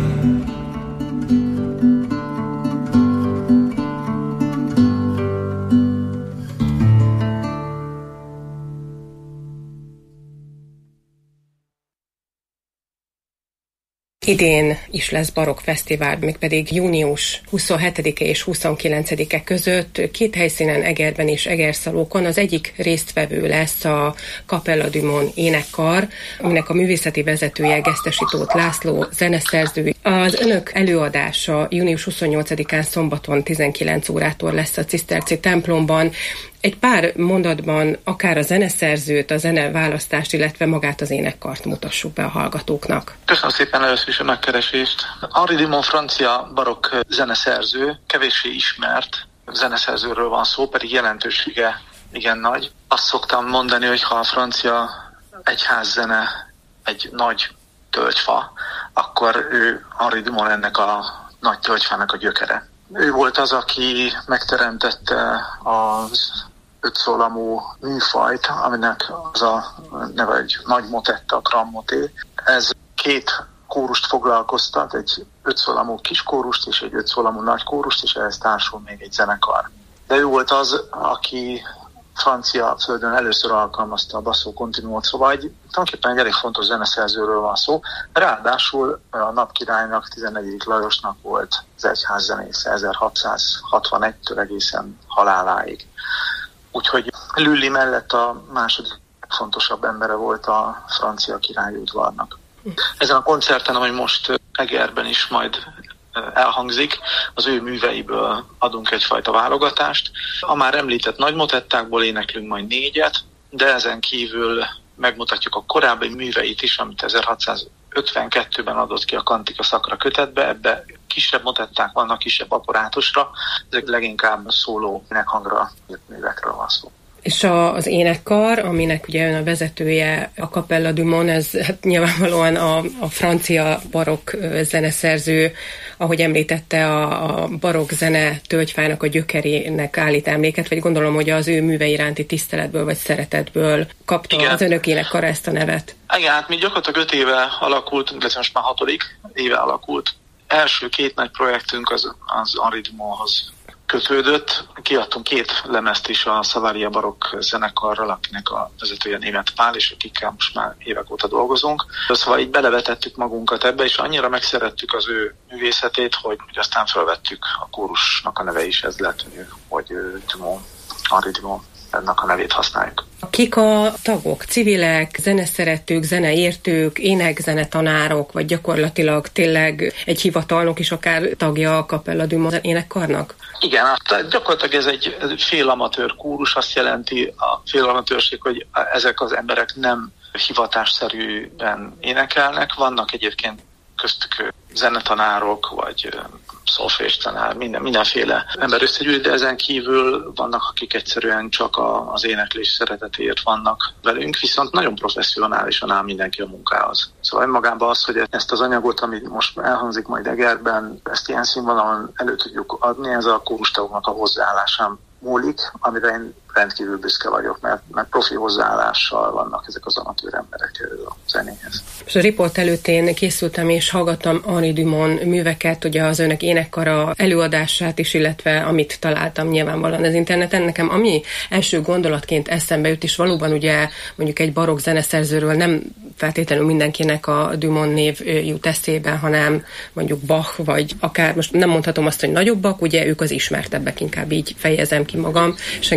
Idén is lesz barokk fesztivál, mégpedig június huszonhetedike és huszonkilencedike között két helyszínen, Egerben és Egerszalókon. Az egyik résztvevő lesz a Capella du Monde énekkar, aminek a művészeti vezetője Gesztesi Tóth László, zeneszerző. Az önök előadása június huszonnyolcadikán szombaton tizenkilenc órától lesz a Ciszterci templomban. Egy pár mondatban akár a zeneszerzőt, a zeneválasztást, illetve magát az énekkart mutassuk be a hallgatóknak. Köszönöm szépen először is a megkeresést. Henri Dumont francia barokk zeneszerző, kevéssé ismert zeneszerzőről van szó, pedig jelentősége igen nagy. Azt szoktam mondani, hogy ha a francia egyházzene egy nagy tölgyfa, akkor ő Henri Dumont ennek a nagy tölgyfának a gyökere. Ő volt az, aki megteremtette az ötszólamú műfajt, aminek az a neve egy nagy motetta, grammoté. Ez két kórust foglalkoztat, egy ötszólamú kis kórust és egy ötszólamú nagy kórust, és ehhez társul még egy zenekar. De ő volt az, aki francia földön először alkalmazta a basso continuót, szóval egy, tulajdonképpen egy elég fontos zeneszerzőről van szó. Ráadásul a napkirálynak, tizennegyedik Lajosnak volt az egyházzenésze ezerhatszázhatvanegytől egészen haláláig. Úgyhogy Lully mellett a második fontosabb embere volt a francia királyi udvarnak. Ezen a koncerten, ami most Egerben is majd elhangzik, az ő műveiből adunk egyfajta válogatást. A már említett nagy motettákból éneklünk majd négyet, de ezen kívül megmutatjuk a korábbi műveit is, amit ezerhatszázötvenkettőben adott ki a Cantica Sacra kötetbe. Ebbe kisebb motetták vannak, kisebb apparátusra, ezek leginkább szóló énekhangra írt művekről van szó. És a, az énekkar, aminek ugye ön a vezetője, a Capella du Monde, ez hát nyilvánvalóan a, a francia barokk zeneszerző, ahogy említette, a, a barokk zene tölgyfának a gyökerének állít emléket, vagy gondolom, hogy az ő műve iránti tiszteletből vagy szeretetből kapta Igen. az önök énekkara ezt a nevet. Igen, hát mi gyakorlatilag öt éve alakult, illetve most már hatodik éve alakult. Első két nagy projektünk az, az Henri Dumonthoz kötődött. Kiadtunk két lemezt is a Savaria barokk zenekarral, akinek a vezetője Németh Pál, és akikkel most már évek óta dolgozunk. Szóval így belevetettük magunkat ebbe, és annyira megszerettük az ő művészetét, hogy, hogy aztán felvettük a kórusnak a neve is, ez lett, hogy Dumont, Henri Dumont. ennek a nevét használjuk. Kik a tagok? Civilek, zeneszeretők, zeneértők, énekzenetanárok, vagy gyakorlatilag tényleg egy hivatalnok is akár tagja a Capella du Monde énekkarnak? Igen, gyakorlatilag ez egy, ez egy félamatőr kórus, azt jelenti a félamatőrség, hogy ezek az emberek nem hivatásszerűen énekelnek, vannak egyébként köztük zenetanárok, vagy szolféstanár, minden, mindenféle ember összegyűjt, de ezen kívül vannak, akik egyszerűen csak a, az éneklés szeretetéért vannak velünk, viszont nagyon professzionálisan áll mindenki a munkához. Szóval önmagában az, hogy ezt az anyagot, amit most elhangzik majd Egerben, ezt ilyen színvonalon elő tudjuk adni, ez a kórustagoknak a hozzáállásán múlik, amire én rendkívül büszke vagyok, mert, mert profi hozzáállással vannak ezek az amatőr emberek a zenéhez. És a riport előtt én készültem és hallgattam Henri Dumont műveket, ugye az önök énekkara előadását is, illetve amit találtam nyilvánvalóan az interneten. Nekem ami első gondolatként eszembe jut, és valóban ugye mondjuk egy barokk zeneszerzőről nem feltétlenül mindenkinek a Dumont név jut eszébe, hanem mondjuk Bach, vagy akár, most nem mondhatom azt, hogy nagyobbak, ugye ők az ismertebbek, inkább így fejezem ki magam, senkit meg nem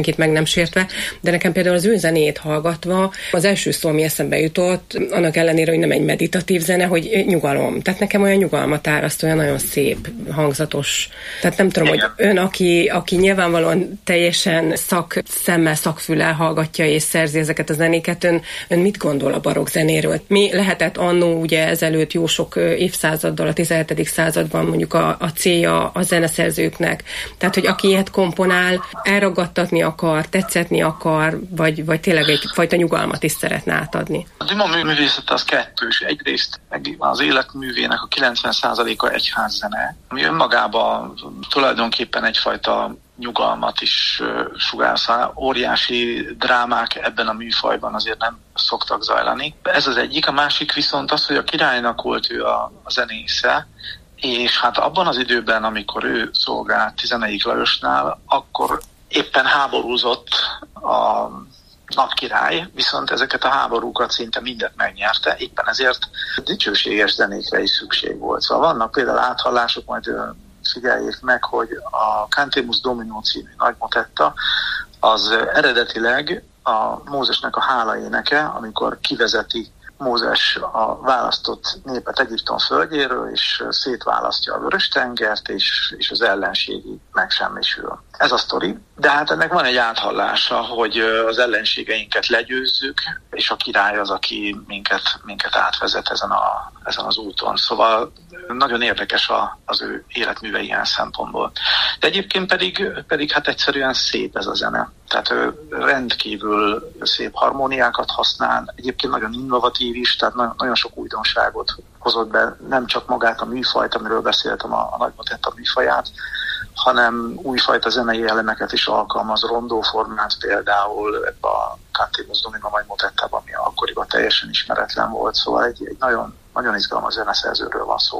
sértve, de nekem például az ő zenét hallgatva az első szó, ami eszembe jutott, annak ellenére, hogy nem egy meditatív zene, hogy nyugalom. Tehát nekem olyan nyugalmat áraszt, olyan nagyon szép, hangzatos. Tehát nem tudom, igen, hogy ön, aki, aki nyilvánvalóan teljesen szakszemmel, szakfüllel hallgatja és szerzi ezeket a zenéket, ön, ön mit gondol a barokk zenéről? Mi lehetett annó, ugye ezelőtt jó sok évszázaddal, a tizenhetedik században mondjuk a, a célja a zeneszerzőknek. Tehát, hogy aki ilyet komponál, elragadtatni akar, tetszetni akar, vagy, vagy tényleg egyfajta nyugalmat is szeretne átadni. A Dumas művészet az kettős. Egyrészt az életművének a kilencven százaléka egyházzene, ami önmagában tulajdonképpen egyfajta nyugalmat is sugároz. Óriási drámák ebben a műfajban azért nem szoktak zajlani. Ez az egyik. A másik viszont az, hogy a királynak volt ő a, a zenésze, és hát abban az időben, amikor ő szolgált tizenegyedik Lajosnál, akkor éppen háborúzott a napkirály, viszont ezeket a háborúkat szinte mindet megnyerte, éppen ezért dicsőséges zenékre is szükség volt. Szóval vannak például áthallások, majd figyeljék meg, hogy a Cantemus Domino című nagymotetta az eredetileg a Mózesnek a hálaéneke, amikor kivezeti Mózes a választott népet Egyiptom földjéről, és szétválasztja a Vörös-tengert, és, és az ellenségi megsemmisül. Ez a sztori. De hát ennek van egy áthallása, hogy az ellenségeinket legyőzzük, és a király az, aki minket, minket átvezet ezen, a, ezen az úton. Szóval nagyon érdekes a, az ő életműve ilyen szempontból. De egyébként pedig, pedig hát egyszerűen szép ez a zene. Tehát ő rendkívül szép harmóniákat használ, egyébként nagyon innovatív is, tehát nagyon, nagyon sok újdonságot hozott be, nem csak magát a műfajt, amiről beszéltem, a, a nagymotetta műfaját, hanem újfajta zenei elemeket is alkalmaz, rondóformát például ebbe a Cantemus Domino nagymotettában, ami akkoriban teljesen ismeretlen volt, szóval egy, egy nagyon, nagyon izgalmas zeneszerzőről van szó.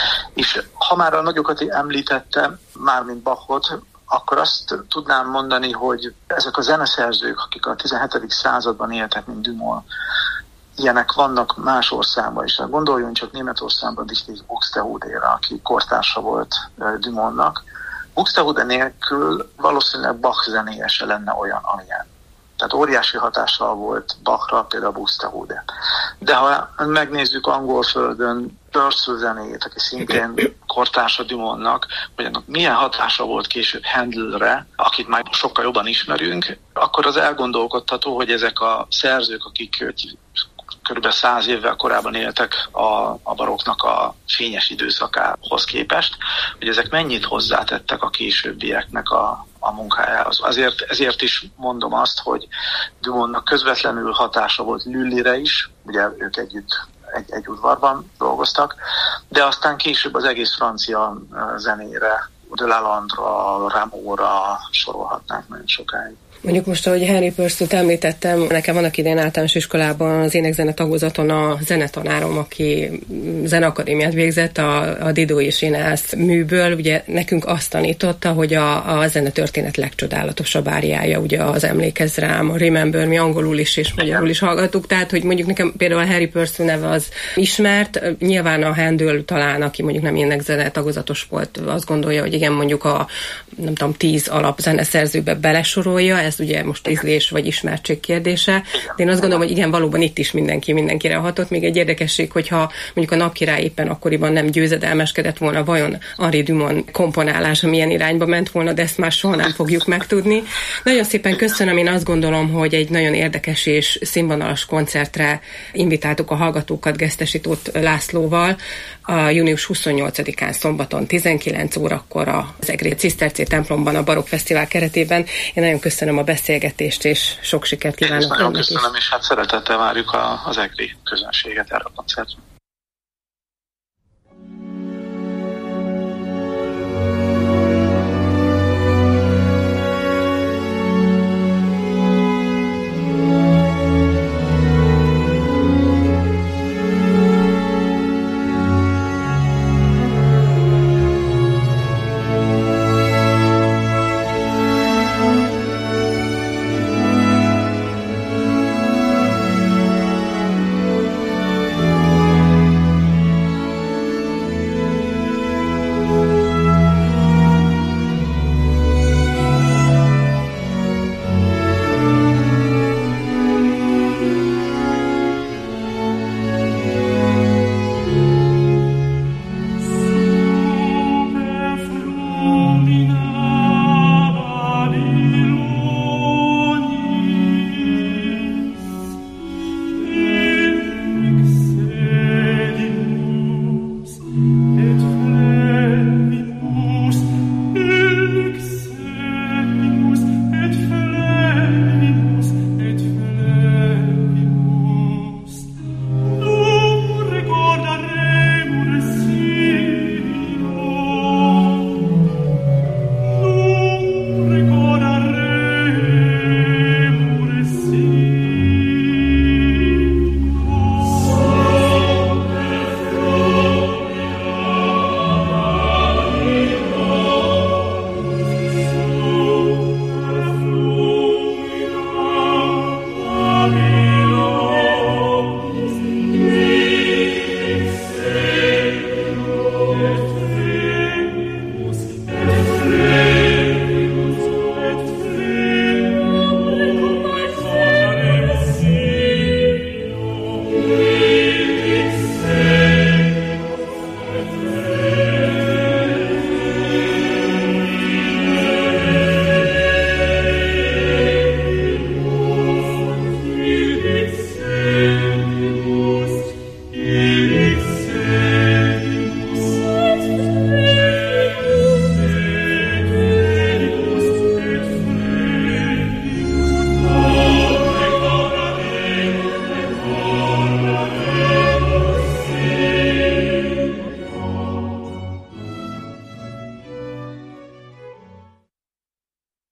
És ha már a nagyokat említettem, mármint Bachot, akkor azt tudnám mondani, hogy ezek a zeneszerzők, akik a tizenhetedik században éltek, mint Dumont, ilyenek vannak más országban is. Gondoljunk csak Németországban Dietrich Buxtehude-ra, aki kortársa volt Dumontnak. Buxtehude nélkül valószínűleg Bach zenéje se lenne olyan, amilyen. Tehát óriási hatással volt Bachra, például Buxtehude. De ha megnézzük angol földön Purcell zenéjét, aki szintén kortársa Dumontnak, hogy annak milyen hatása volt később Handelre, akit már sokkal jobban ismerünk, akkor az elgondolkodható, hogy ezek a szerzők, akik körülbelül száz évvel korábban éltek a, a barokknak a fényes időszakához képest, hogy ezek mennyit hozzátettek a későbbieknek a, a munkájához. Azért, ezért is mondom azt, hogy Dumontnak közvetlenül hatása volt Lullyre is, ugye ők együtt egy, egy udvarban dolgoztak, de aztán később az egész francia zenére, de Lalandra, Rameau-ra sorolhatnánk nagyon sokáig. Mondjuk most, ahogy Henry Purcell-t említettem, nekem vannak idén általános iskolában az énekzene tagozaton a zenetanárom, aki zeneakadémiát végzett a, a Didot és Énelsz műből, ugye nekünk azt tanította, hogy a, a zenetörténet legcsodálatosabb áriája, ugye az Emlékezz rám, a Remember, mi angolul is és magyarul is hallgattuk, tehát hogy mondjuk nekem például a Henry Purcell neve az ismert, nyilván a Handel talán, aki mondjuk nem énekzene tagozatos volt, azt gondolja, hogy igen, mondjuk a nem tudom, tíz alap zeneszerzőbe belesorolja, ez ugye most ízlés vagy ismertség kérdése. De én azt gondolom, hogy igen, valóban itt is mindenki mindenkire hatott. Még egy érdekesség, hogyha mondjuk a napkirály éppen akkoriban nem győzedelmeskedett volna, vajon Henri Dumont komponálása milyen irányba ment volna, de ezt már soha nem fogjuk megtudni. Nagyon szépen köszönöm, én azt gondolom, hogy egy nagyon érdekes és színvonalas koncertre invitáltuk a hallgatókat Gesztesi Tóth Lászlóval a június huszonnyolcadikán szombaton tizenkilenc órakor az egri Ciszterci templomban a Barokk Fesztivál keretében. Én nagyon köszönöm a beszélgetést, és sok sikert kívánok. Én is nagyon köszönöm, és hát szeretettel várjuk a, az egri közönséget erre a koncertre. Thank you.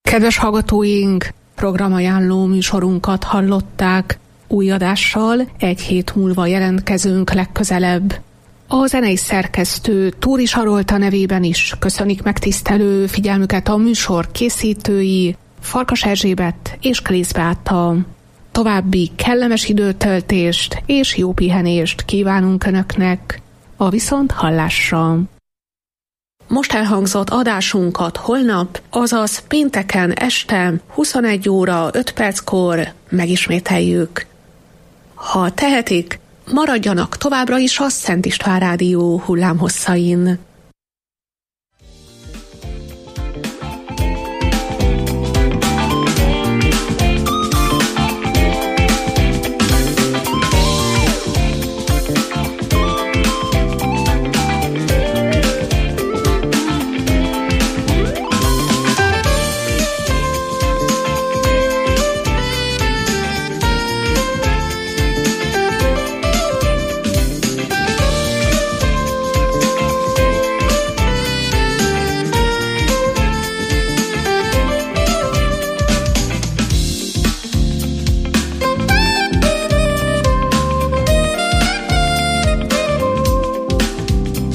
Kedves hallgatóink, programajánló műsorunkat hallották. Új adással egy hét múlva jelentkezünk legközelebb. A zenei szerkesztő Tóri Sarolta nevében is köszönik megtisztelő figyelmüket a műsor készítői, Farkas Erzsébet és Klész Beáta. További kellemes időtöltést és jó pihenést kívánunk Önöknek. A viszont hallásra. Most elhangzott adásunkat holnap, azaz pénteken este huszonegy óra öt perckor megismételjük. Ha tehetik, maradjanak továbbra is a Szent István Rádió hullámhosszain.